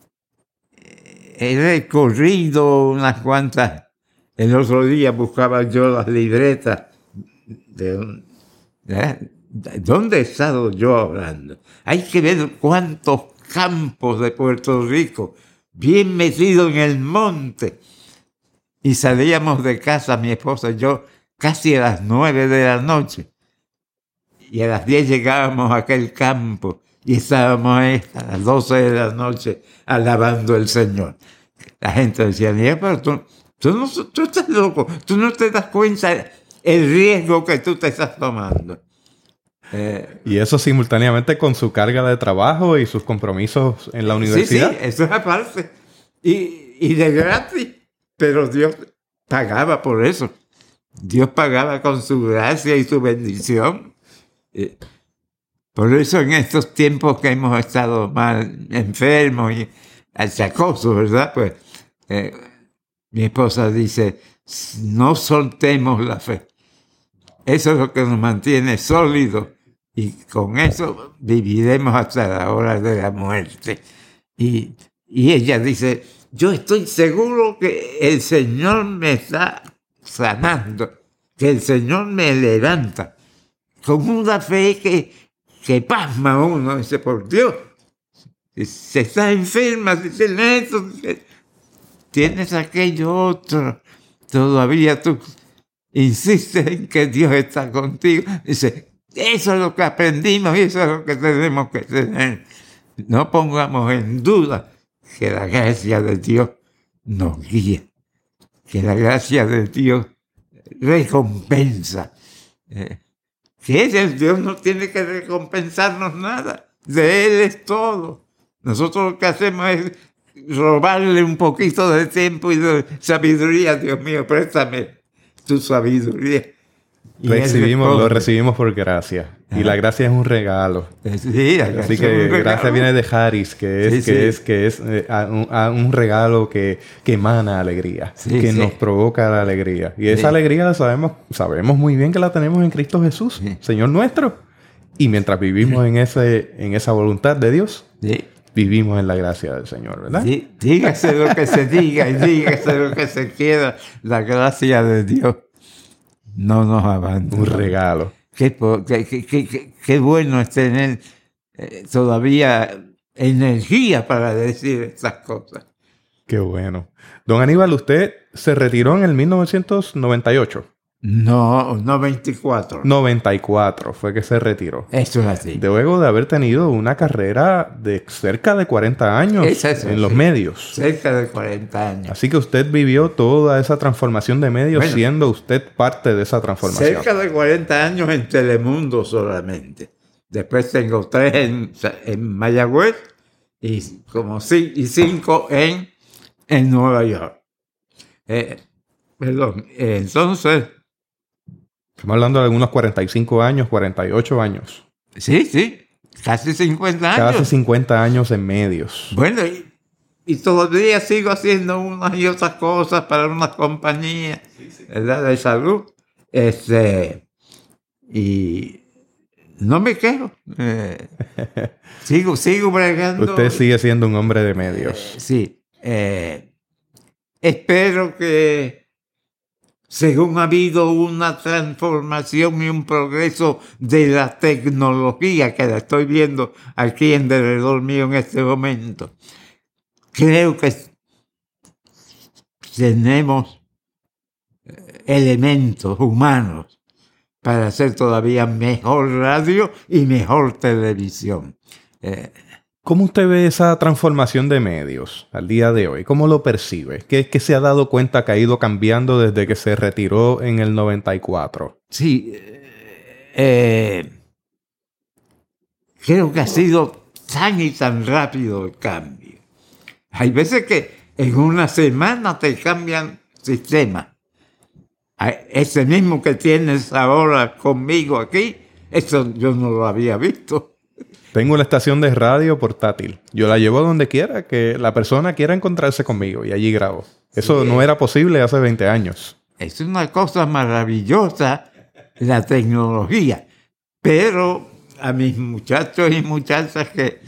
he recorrido unas cuantas. El otro día buscaba yo las libretas de, de, de dónde he estado yo hablando. Hay que ver cuántos campos de Puerto Rico, bien metido en el monte. Y salíamos de casa, mi esposa y yo, casi a las nueve de la noche. Y a las diez llegábamos a aquel campo y estábamos ahí a las doce de la noche alabando al Señor. La gente decía, mira, pero tú, tú, no, tú estás loco, tú no te das cuenta el riesgo que tú te estás tomando. Eh, y eso simultáneamente con su carga de trabajo y sus compromisos en la universidad. Sí, sí, eso es aparte. Y, y de gratis. Pero Dios pagaba por eso. Dios pagaba con su gracia y su bendición. Eh, por eso en estos tiempos que hemos estado mal enfermos y achacosos, ¿verdad? Pues eh, mi esposa dice, no soltemos la fe. Eso es lo que nos mantiene sólidos y con eso viviremos hasta la hora de la muerte. Y, y ella dice, yo estoy seguro que el Señor me está sanando, que el Señor me levanta, con una fe que, que pasma a uno. Dice, por Dios, Si estás enferma, si tienes esto, si tienes aquello otro, todavía tú insistes en que Dios está contigo. Dice, eso es lo que aprendimos y eso es lo que tenemos que tener. No pongamos en duda que la gracia de Dios nos guía, que la gracia de Dios recompensa. Eh, que ese Dios no tiene que recompensarnos nada, de Él es todo. Nosotros lo que hacemos es robarle un poquito de tiempo y de sabiduría. Dios mío, préstame tu sabiduría. Y recibimos, lo recibimos por gracia. Ajá. Y la gracia es un regalo. Sí, así que gracia viene de Haris, que es, sí, que, sí. es que es eh, a un, a un regalo que, que emana alegría, sí, que sí. nos provoca la alegría. Y esa sí. alegría la sabemos, sabemos muy bien que la tenemos en Cristo Jesús, sí. Señor nuestro. Y mientras vivimos sí. en ese, en esa voluntad de Dios, sí. vivimos en la gracia del Señor, ¿verdad? Sí. Dígase lo que se diga y dígase lo que se quiera, la gracia de Dios no nos abandona. Un regalo. Qué, qué, qué, qué, qué bueno es tener eh, todavía energía para decir estas cosas. Qué bueno. Don Aníbal, usted se retiró en el mil novecientos noventa y ocho. No, noventa y cuatro. noventa y cuatro fue que se retiró. Eso es así. Luego de haber tenido una carrera de cerca de cuarenta años es eso, en sí. los medios. Cerca de cuarenta años. Así que usted vivió toda esa transformación de medios, bueno, siendo usted parte de esa transformación. Cerca de cuarenta años en Telemundo solamente. Después tengo tres en, en Mayagüez y como cinco, y cinco en, en Nueva York. Eh, perdón, eh, entonces... Estamos hablando de algunos cuarenta y cinco años, cuarenta y ocho años. Sí, sí. Casi cincuenta años. Casi cincuenta años en medios. Bueno, y, y todavía sigo haciendo unas y otras cosas para unas compañías, sí, sí. ¿verdad? De salud. Este, y no me quejo. Eh, sigo, sigo bregando. Usted sigue siendo un hombre de medios. Eh, sí. Eh, espero que... Según ha habido una transformación y un progreso de la tecnología que la estoy viendo aquí en derredor mío en este momento, creo que tenemos elementos humanos para hacer todavía mejor radio y mejor televisión. Eh, ¿Cómo usted ve esa transformación de medios al día de hoy? ¿Cómo lo percibe? ¿Qué, qué se ha dado cuenta que ha ido cambiando desde que se retiró en el noventa y cuatro? Sí, eh, creo que ha sido tan y tan rápido el cambio. Hay veces que en una semana te cambian sistema. Ese mismo que tienes ahora conmigo aquí, eso yo no lo había visto. Tengo la estación de radio portátil. Yo la llevo donde quiera que la persona quiera encontrarse conmigo y allí grabo. Eso sí. No era posible hace veinte años. Es una cosa maravillosa la tecnología. Pero a mis muchachos y muchachas que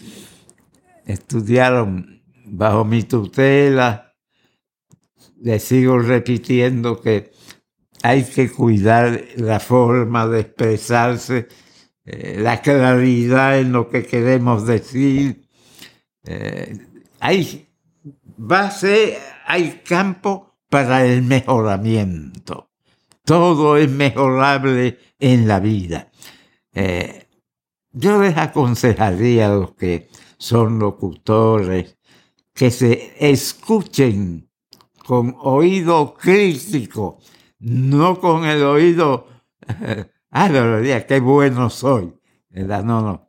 estudiaron bajo mi tutela, les sigo repitiendo que hay que cuidar la forma de expresarse, la claridad en lo que queremos decir. Eh, hay base, hay campo para el mejoramiento. Todo es mejorable en la vida. Eh, yo les aconsejaría a los que son locutores que se escuchen con oído crítico, no con el oído... Ah, de verdad, qué bueno soy. ¿Verdad? No, no.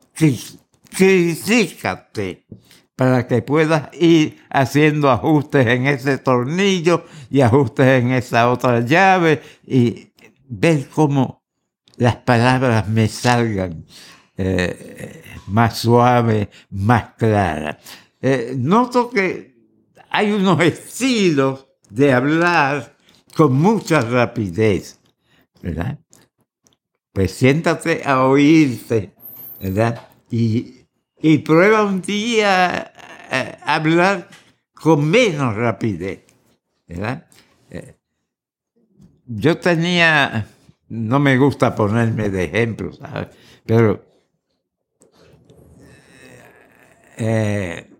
Critícate para que puedas ir haciendo ajustes en ese tornillo y ajustes en esa otra llave y ver cómo las palabras me salgan eh, más suaves, más claras. Eh, noto que hay unos estilos de hablar con mucha rapidez, ¿verdad? Pues siéntate a oírte, ¿verdad? Y, y prueba un día a hablar con menos rapidez, ¿verdad? Eh, yo tenía, no me gusta ponerme de ejemplo, ¿sabes? Pero eh,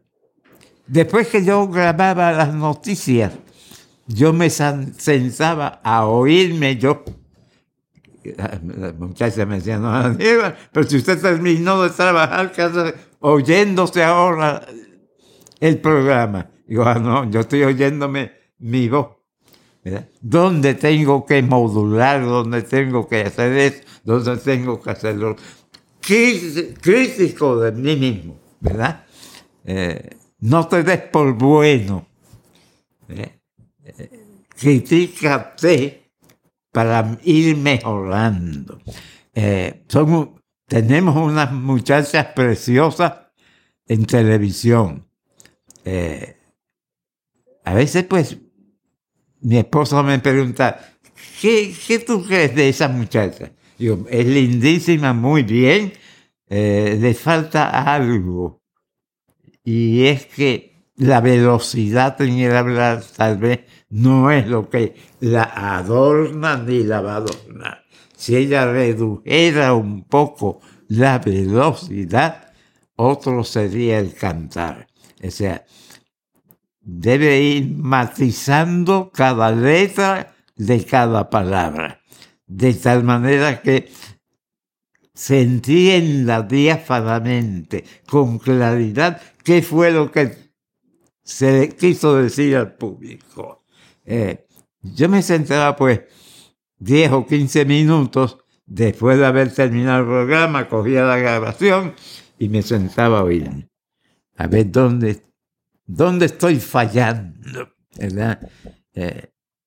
después que yo grababa las noticias, yo me sentaba a oírme yo. La muchacha me decía, no, Aníbal, pero si usted terminó de trabajar, ¿qué hace oyéndose ahora el programa? Digo, ah, no, yo estoy oyéndome mi voz. ¿Verdad? ¿Dónde tengo que modular? ¿Dónde tengo que hacer eso? ¿Dónde tengo que hacerlo? Crítico de mí mismo, ¿verdad? Eh, no te des por bueno. ¿eh? Eh, critícate para ir mejorando. Eh, somos, tenemos unas muchachas preciosas en televisión. Eh, a veces, pues, mi esposa me pregunta, ¿qué, qué tú crees de esa muchacha? Digo, es lindísima, muy bien, eh, le falta algo. Y es que la velocidad en el hablar tal vez no es lo que la adorna ni la va a adornar. Si ella redujera un poco la velocidad, otro sería el cantar. O sea, debe ir matizando cada letra de cada palabra, de tal manera que se entienda diáfanamente, con claridad, qué fue lo que se le quiso decir al público. Eh, yo me sentaba pues diez o quince minutos después de haber terminado el programa, cogía la grabación y me sentaba a oír, a ver dónde, dónde estoy fallando, ¿verdad? Eh,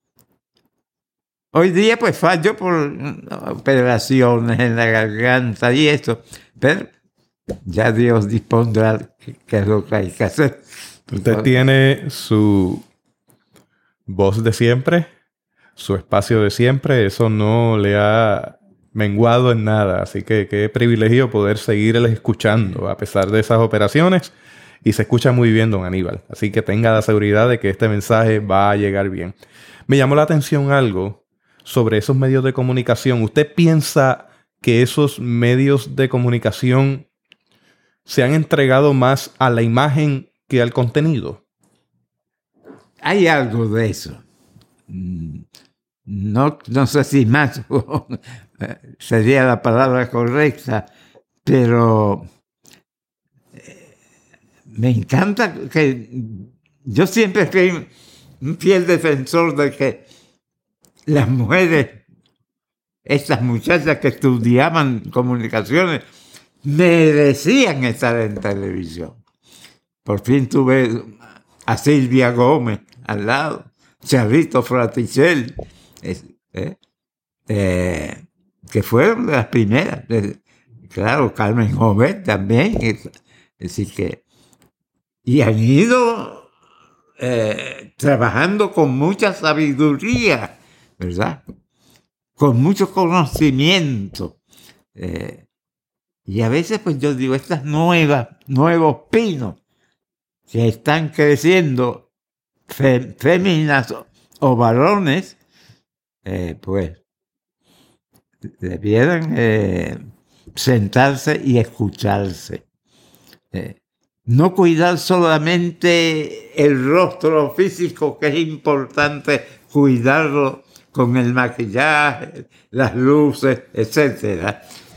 hoy día pues fallo por operaciones en la garganta y eso, pero ya Dios dispondrá qué es lo que hay que hacer. Usted tiene su voz de siempre, su espacio de siempre, eso no le ha menguado en nada, así que qué privilegio poder seguirles escuchando a pesar de esas operaciones, y se escucha muy bien, don Aníbal, así que tenga la seguridad de que este mensaje va a llegar bien. Me llamó la atención algo sobre esos medios de comunicación. ¿Usted piensa que esos medios de comunicación se han entregado más a la imagen que al contenido? Hay algo de eso. No, no sé si más sería la palabra correcta, pero me encanta que yo siempre fui un fiel defensor de que las mujeres, estas muchachas que estudiaban comunicaciones, merecían estar en televisión. Por fin tuve a Silvia Gómez al lado, Charito Fraticelli, eh, eh, que fueron las primeras. Eh, claro, Carmen Jovet también. Es, es decir que, y han ido eh, trabajando con mucha sabiduría, ¿verdad? Con mucho conocimiento. Eh, y a veces, pues yo digo, estas nuevas, nuevos pinos que están creciendo, fe, féminas o, o varones, eh, pues debieran eh, sentarse y escucharse. Eh, no cuidar solamente el rostro físico, que es importante cuidarlo con el maquillaje, las luces, etcétera,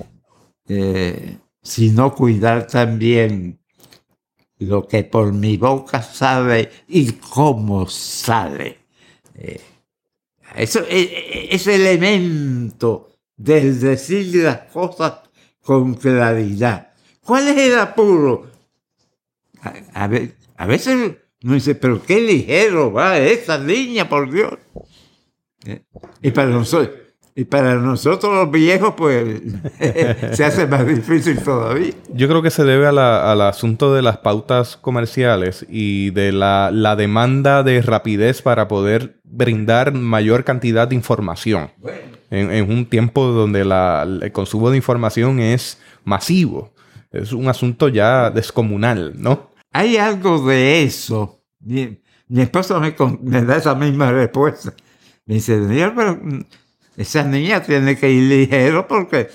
eh, sino cuidar también lo que por mi boca sale y cómo sale. Eh, eso, eh, ese elemento del decir las cosas con claridad. ¿Cuál es el apuro? A, a, ver, a veces uno dice, pero qué ligero va esa niña, por Dios. Eh, y para nosotros, y para nosotros los viejos, pues se hace más difícil todavía. Yo creo que se debe a la, al asunto de las pautas comerciales y de la, la demanda de rapidez para poder brindar mayor cantidad de información. Bueno. En, en un tiempo donde la, el consumo de información es masivo. Es un asunto ya descomunal, ¿no? Hay algo de eso. Mi, mi esposo me, me da esa misma respuesta. Me dice, pero esa niña tiene que ir ligero porque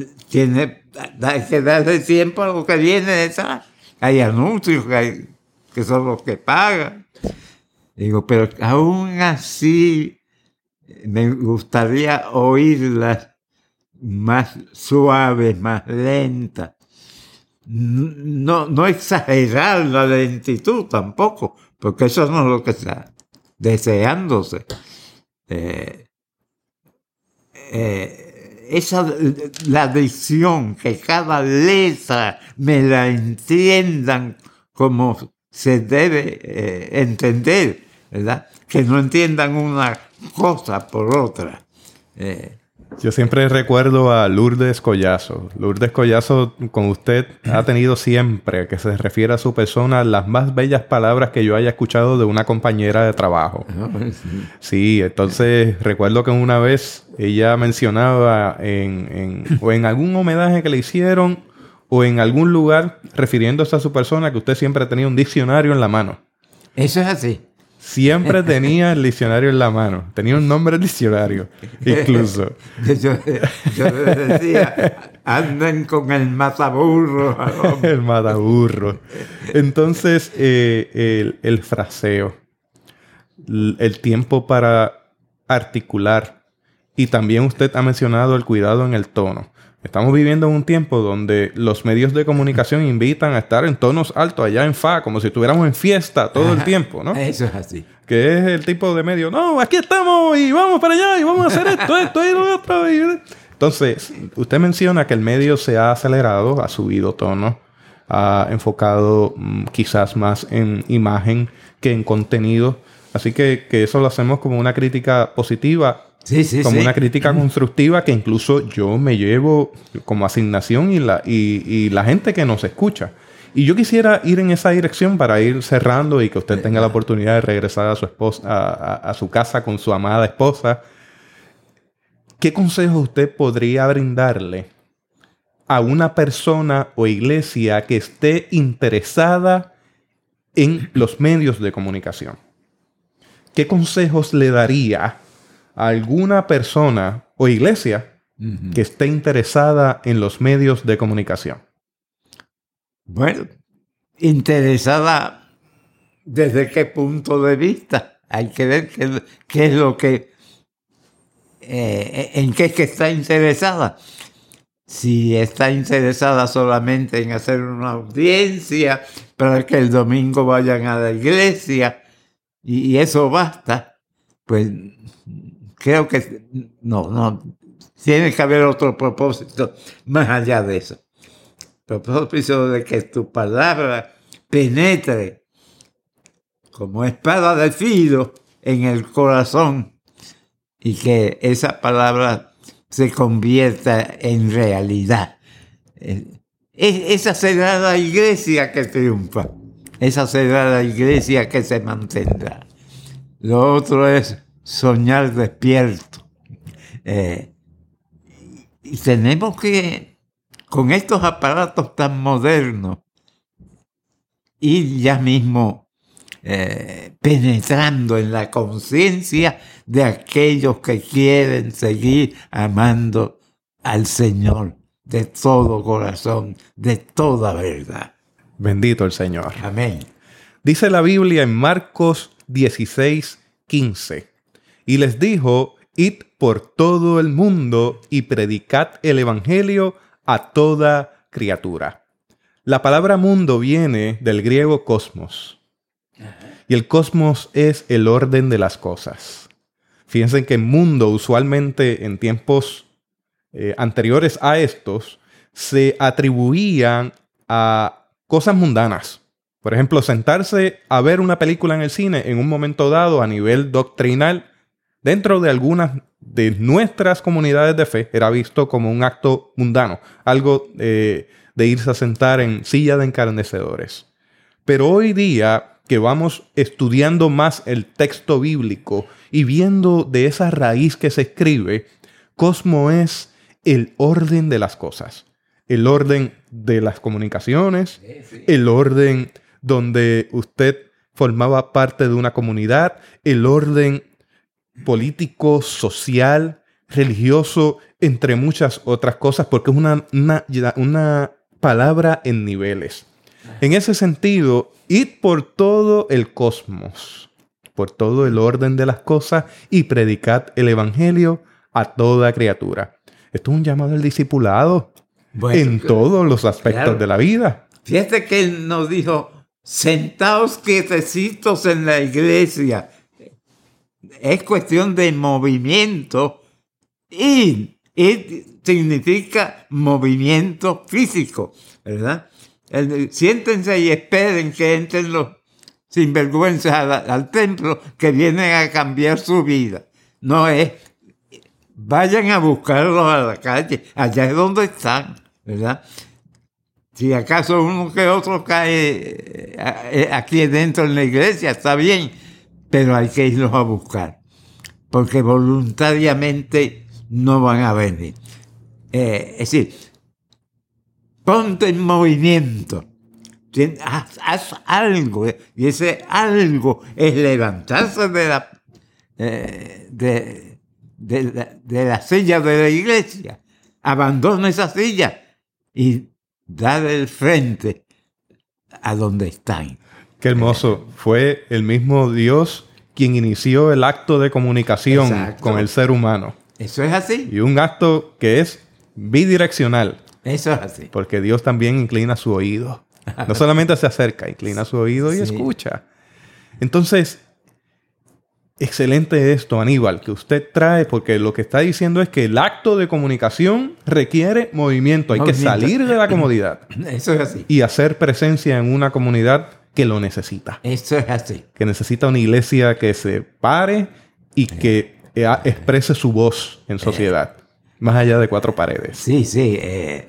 tiene hay que darle tiempo a lo que viene detrás. Hay anuncios, hay, que son los que pagan. Digo, pero aún así me gustaría oírlas más suaves, más lentas. No, no exagerar la lentitud tampoco, porque eso no es lo que está deseándose. Eh, eh, esa, la dicción, que cada letra me la entiendan como se debe eh, entender, ¿verdad? Que no entiendan una cosa por otra. Eh, Yo siempre recuerdo a Lourdes Collazo. Lourdes Collazo, con usted, ha tenido siempre, que se refiere a su persona, las más bellas palabras que yo haya escuchado de una compañera de trabajo. Sí, entonces recuerdo que una vez ella mencionaba en, en, o en algún homenaje que le hicieron o en algún lugar refiriéndose a su persona, que usted siempre tenía un diccionario en la mano. Eso es así. Siempre tenía el diccionario en la mano. Tenía un nombre el diccionario, incluso. Yo, yo le decía, anden con el mataburro. El mataburro. Entonces, eh, el, el fraseo, el tiempo para articular. Y también usted ha mencionado el cuidado en el tono. Estamos viviendo en un tiempo donde los medios de comunicación invitan a estar en tonos altos, allá en fa, como si estuviéramos en fiesta todo Ajá, el tiempo, ¿no? Eso es así. Que es el tipo de medio, no, aquí estamos y vamos para allá y vamos a hacer esto, esto y lo otro. Y... Entonces, usted menciona que el medio se ha acelerado, ha subido tono, ha enfocado mmm, quizás más en imagen que en contenido. Así que, que eso lo hacemos como una crítica positiva. Sí, sí, como sí. una crítica constructiva que incluso yo me llevo como asignación y la, y, y la gente que nos escucha. Y yo quisiera ir en esa dirección para ir cerrando y que usted tenga la oportunidad de regresar a su esposa, a, a, a su casa con su amada esposa. ¿Qué consejo usted podría brindarle a una persona o iglesia que esté interesada en los medios de comunicación? ¿Qué consejos le daría a alguna persona o iglesia uh-huh. que esté interesada en los medios de comunicación? Bueno, interesada desde qué punto de vista. Hay que ver qué, qué es lo que, eh, en qué es que está interesada. Si está interesada solamente en hacer una audiencia para que el domingo vayan a la iglesia y, y eso basta, pues creo que no, no, tiene que haber otro propósito más allá de eso. Propósito de que tu palabra penetre como espada de filo en el corazón y que esa palabra se convierta en realidad. Esa será la iglesia que triunfa. Esa será la iglesia que se mantendrá. Lo otro es soñar despierto. Eh, y tenemos que, con estos aparatos tan modernos, ir ya mismo eh, penetrando en la conciencia de aquellos que quieren seguir amando al Señor de todo corazón, de toda verdad. Bendito el Señor. Amén. Dice la Biblia en Marcos dieciséis quince. Y les dijo, id por todo el mundo y predicad el evangelio a toda criatura. La palabra mundo viene del griego cosmos. Y el cosmos es el orden de las cosas. Fíjense que mundo usualmente en tiempos eh, anteriores a estos se atribuían a cosas mundanas. Por ejemplo, sentarse a ver una película en el cine en un momento dado a nivel doctrinal dentro de algunas de nuestras comunidades de fe era visto como un acto mundano, algo eh, de irse a sentar en silla de encarnecedores. Pero hoy día que vamos estudiando más el texto bíblico y viendo de esa raíz que se escribe, cosmo es el orden de las cosas, el orden de las comunicaciones, el orden donde usted formaba parte de una comunidad, el orden político, social, religioso, entre muchas otras cosas, porque es una, una, una palabra en niveles. En ese sentido, id por todo el cosmos, por todo el orden de las cosas y predicad el evangelio a toda criatura. Esto es un llamado al discipulado bueno, en todos los aspectos claro. de la vida. Fíjate que él nos dijo, sentaos quietecitos en la iglesia. Es cuestión de movimiento y, y significa movimiento físico, ¿verdad? El, siéntense y esperen que entren los sinvergüenzas al, al templo que vienen a cambiar su vida. No es, vayan a buscarlos a la calle, allá es donde están, ¿verdad? Si acaso uno que otro cae aquí dentro en la iglesia, está bien, pero hay que irlos a buscar, porque voluntariamente no van a venir. Eh, es decir, ponte en movimiento, haz, haz algo, y ese algo es levantarse de la, eh, de, de, la, de la silla de la iglesia, abandona esa silla y dar el frente a donde están. Qué hermoso. Fue el mismo Dios quien inició el acto de comunicación Exacto. con el ser humano. Eso es así. Y un acto que es bidireccional. Eso es así. Porque Dios también inclina su oído. No solamente se acerca, inclina su oído y sí. escucha. Entonces, excelente esto, Aníbal, que usted trae, porque lo que está diciendo es que el acto de comunicación requiere movimiento. Hay movimiento. que salir de la comodidad. Eso es así. Y hacer presencia en una comunidad que lo necesita. Eso es así. Que necesita una iglesia que se pare y que eh, exprese su voz en sociedad. Eh. Más allá de cuatro paredes. Sí, sí. Eh,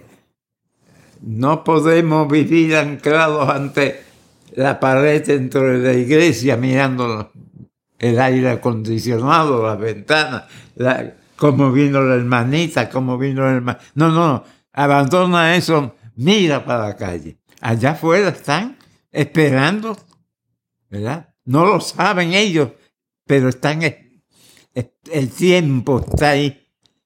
no podemos vivir anclados ante la pared dentro de la iglesia mirando el aire acondicionado, las ventanas, la, cómo vino la hermanita, cómo vino el hermano. No, no, abandona eso, mira para la calle. Allá afuera están esperando, ¿verdad? No lo saben ellos, pero están, el tiempo está ahí.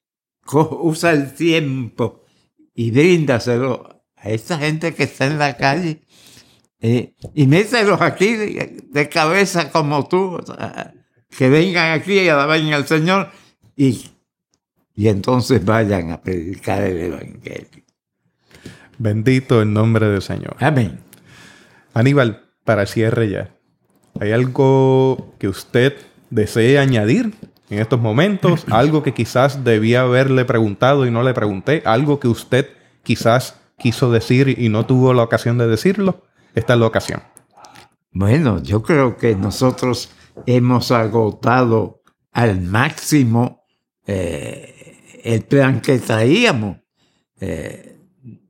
Usa el tiempo y bríndaselo a esa gente que está en la calle. Eh, y mételos aquí de, de cabeza como tú, o sea, que vengan aquí y alaben al Señor y, y entonces vayan a predicar el evangelio. Bendito el nombre del Señor. Amén. Aníbal, para el cierre ya, ¿hay algo que usted desee añadir en estos momentos? Algo que quizás debía haberle preguntado y no le pregunté, algo que usted quizás quiso decir y no tuvo la ocasión de decirlo. Esta es la ocasión. Bueno, yo creo que nosotros hemos agotado al máximo eh, el plan que traíamos. Eh,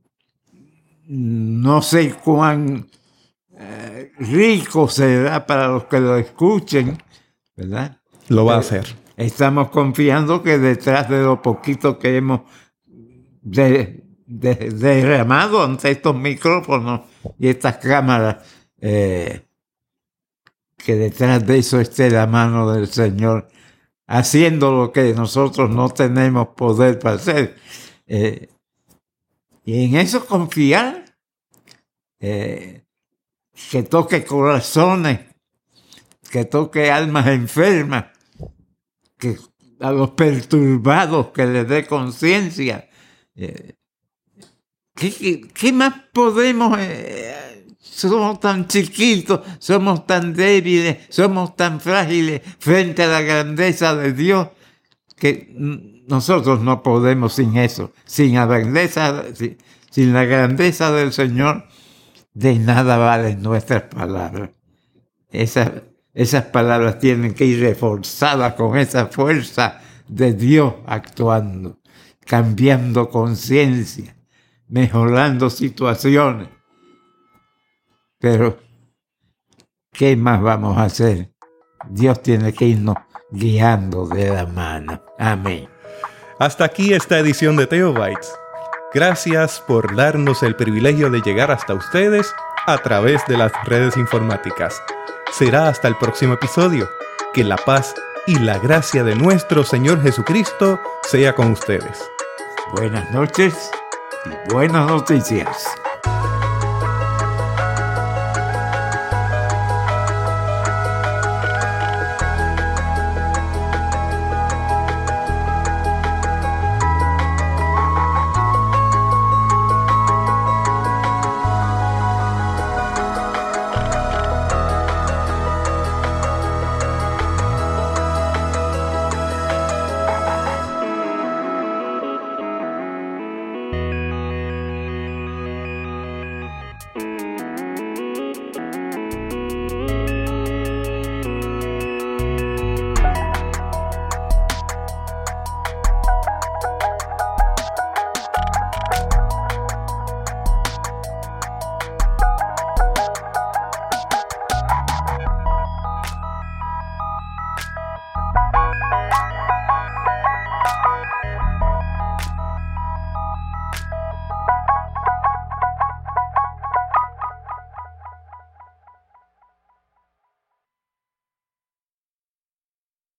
no sé cuán eh, rico será para los que lo escuchen, ¿verdad? Lo va a hacer. Estamos confiando que detrás de lo poquito que hemos de, de, derramado ante estos micrófonos y estas cámaras, eh, que detrás de eso esté la mano del Señor haciendo lo que nosotros no tenemos poder para hacer. Eh, y en eso confiar, eh, que toque corazones, que toque almas enfermas, que a los perturbados que les dé conciencia. Eh, ¿qué, qué, ¿Qué más podemos? Eh, somos tan chiquitos, somos tan débiles, somos tan frágiles frente a la grandeza de Dios que nosotros no podemos sin eso. Sin la grandeza, sin, sin la grandeza del Señor, de nada valen nuestras palabras. Esas Esas palabras tienen que ir reforzadas con esa fuerza de Dios actuando, cambiando conciencia, mejorando situaciones. Pero, ¿qué más vamos a hacer? Dios tiene que irnos guiando de la mano. Amén. Hasta aquí esta edición de Theobites. Gracias por darnos el privilegio de llegar hasta ustedes a través de las redes informáticas. Será hasta el próximo episodio. Que la paz y la gracia de nuestro Señor Jesucristo sea con ustedes. Buenas noches y buenas noticias.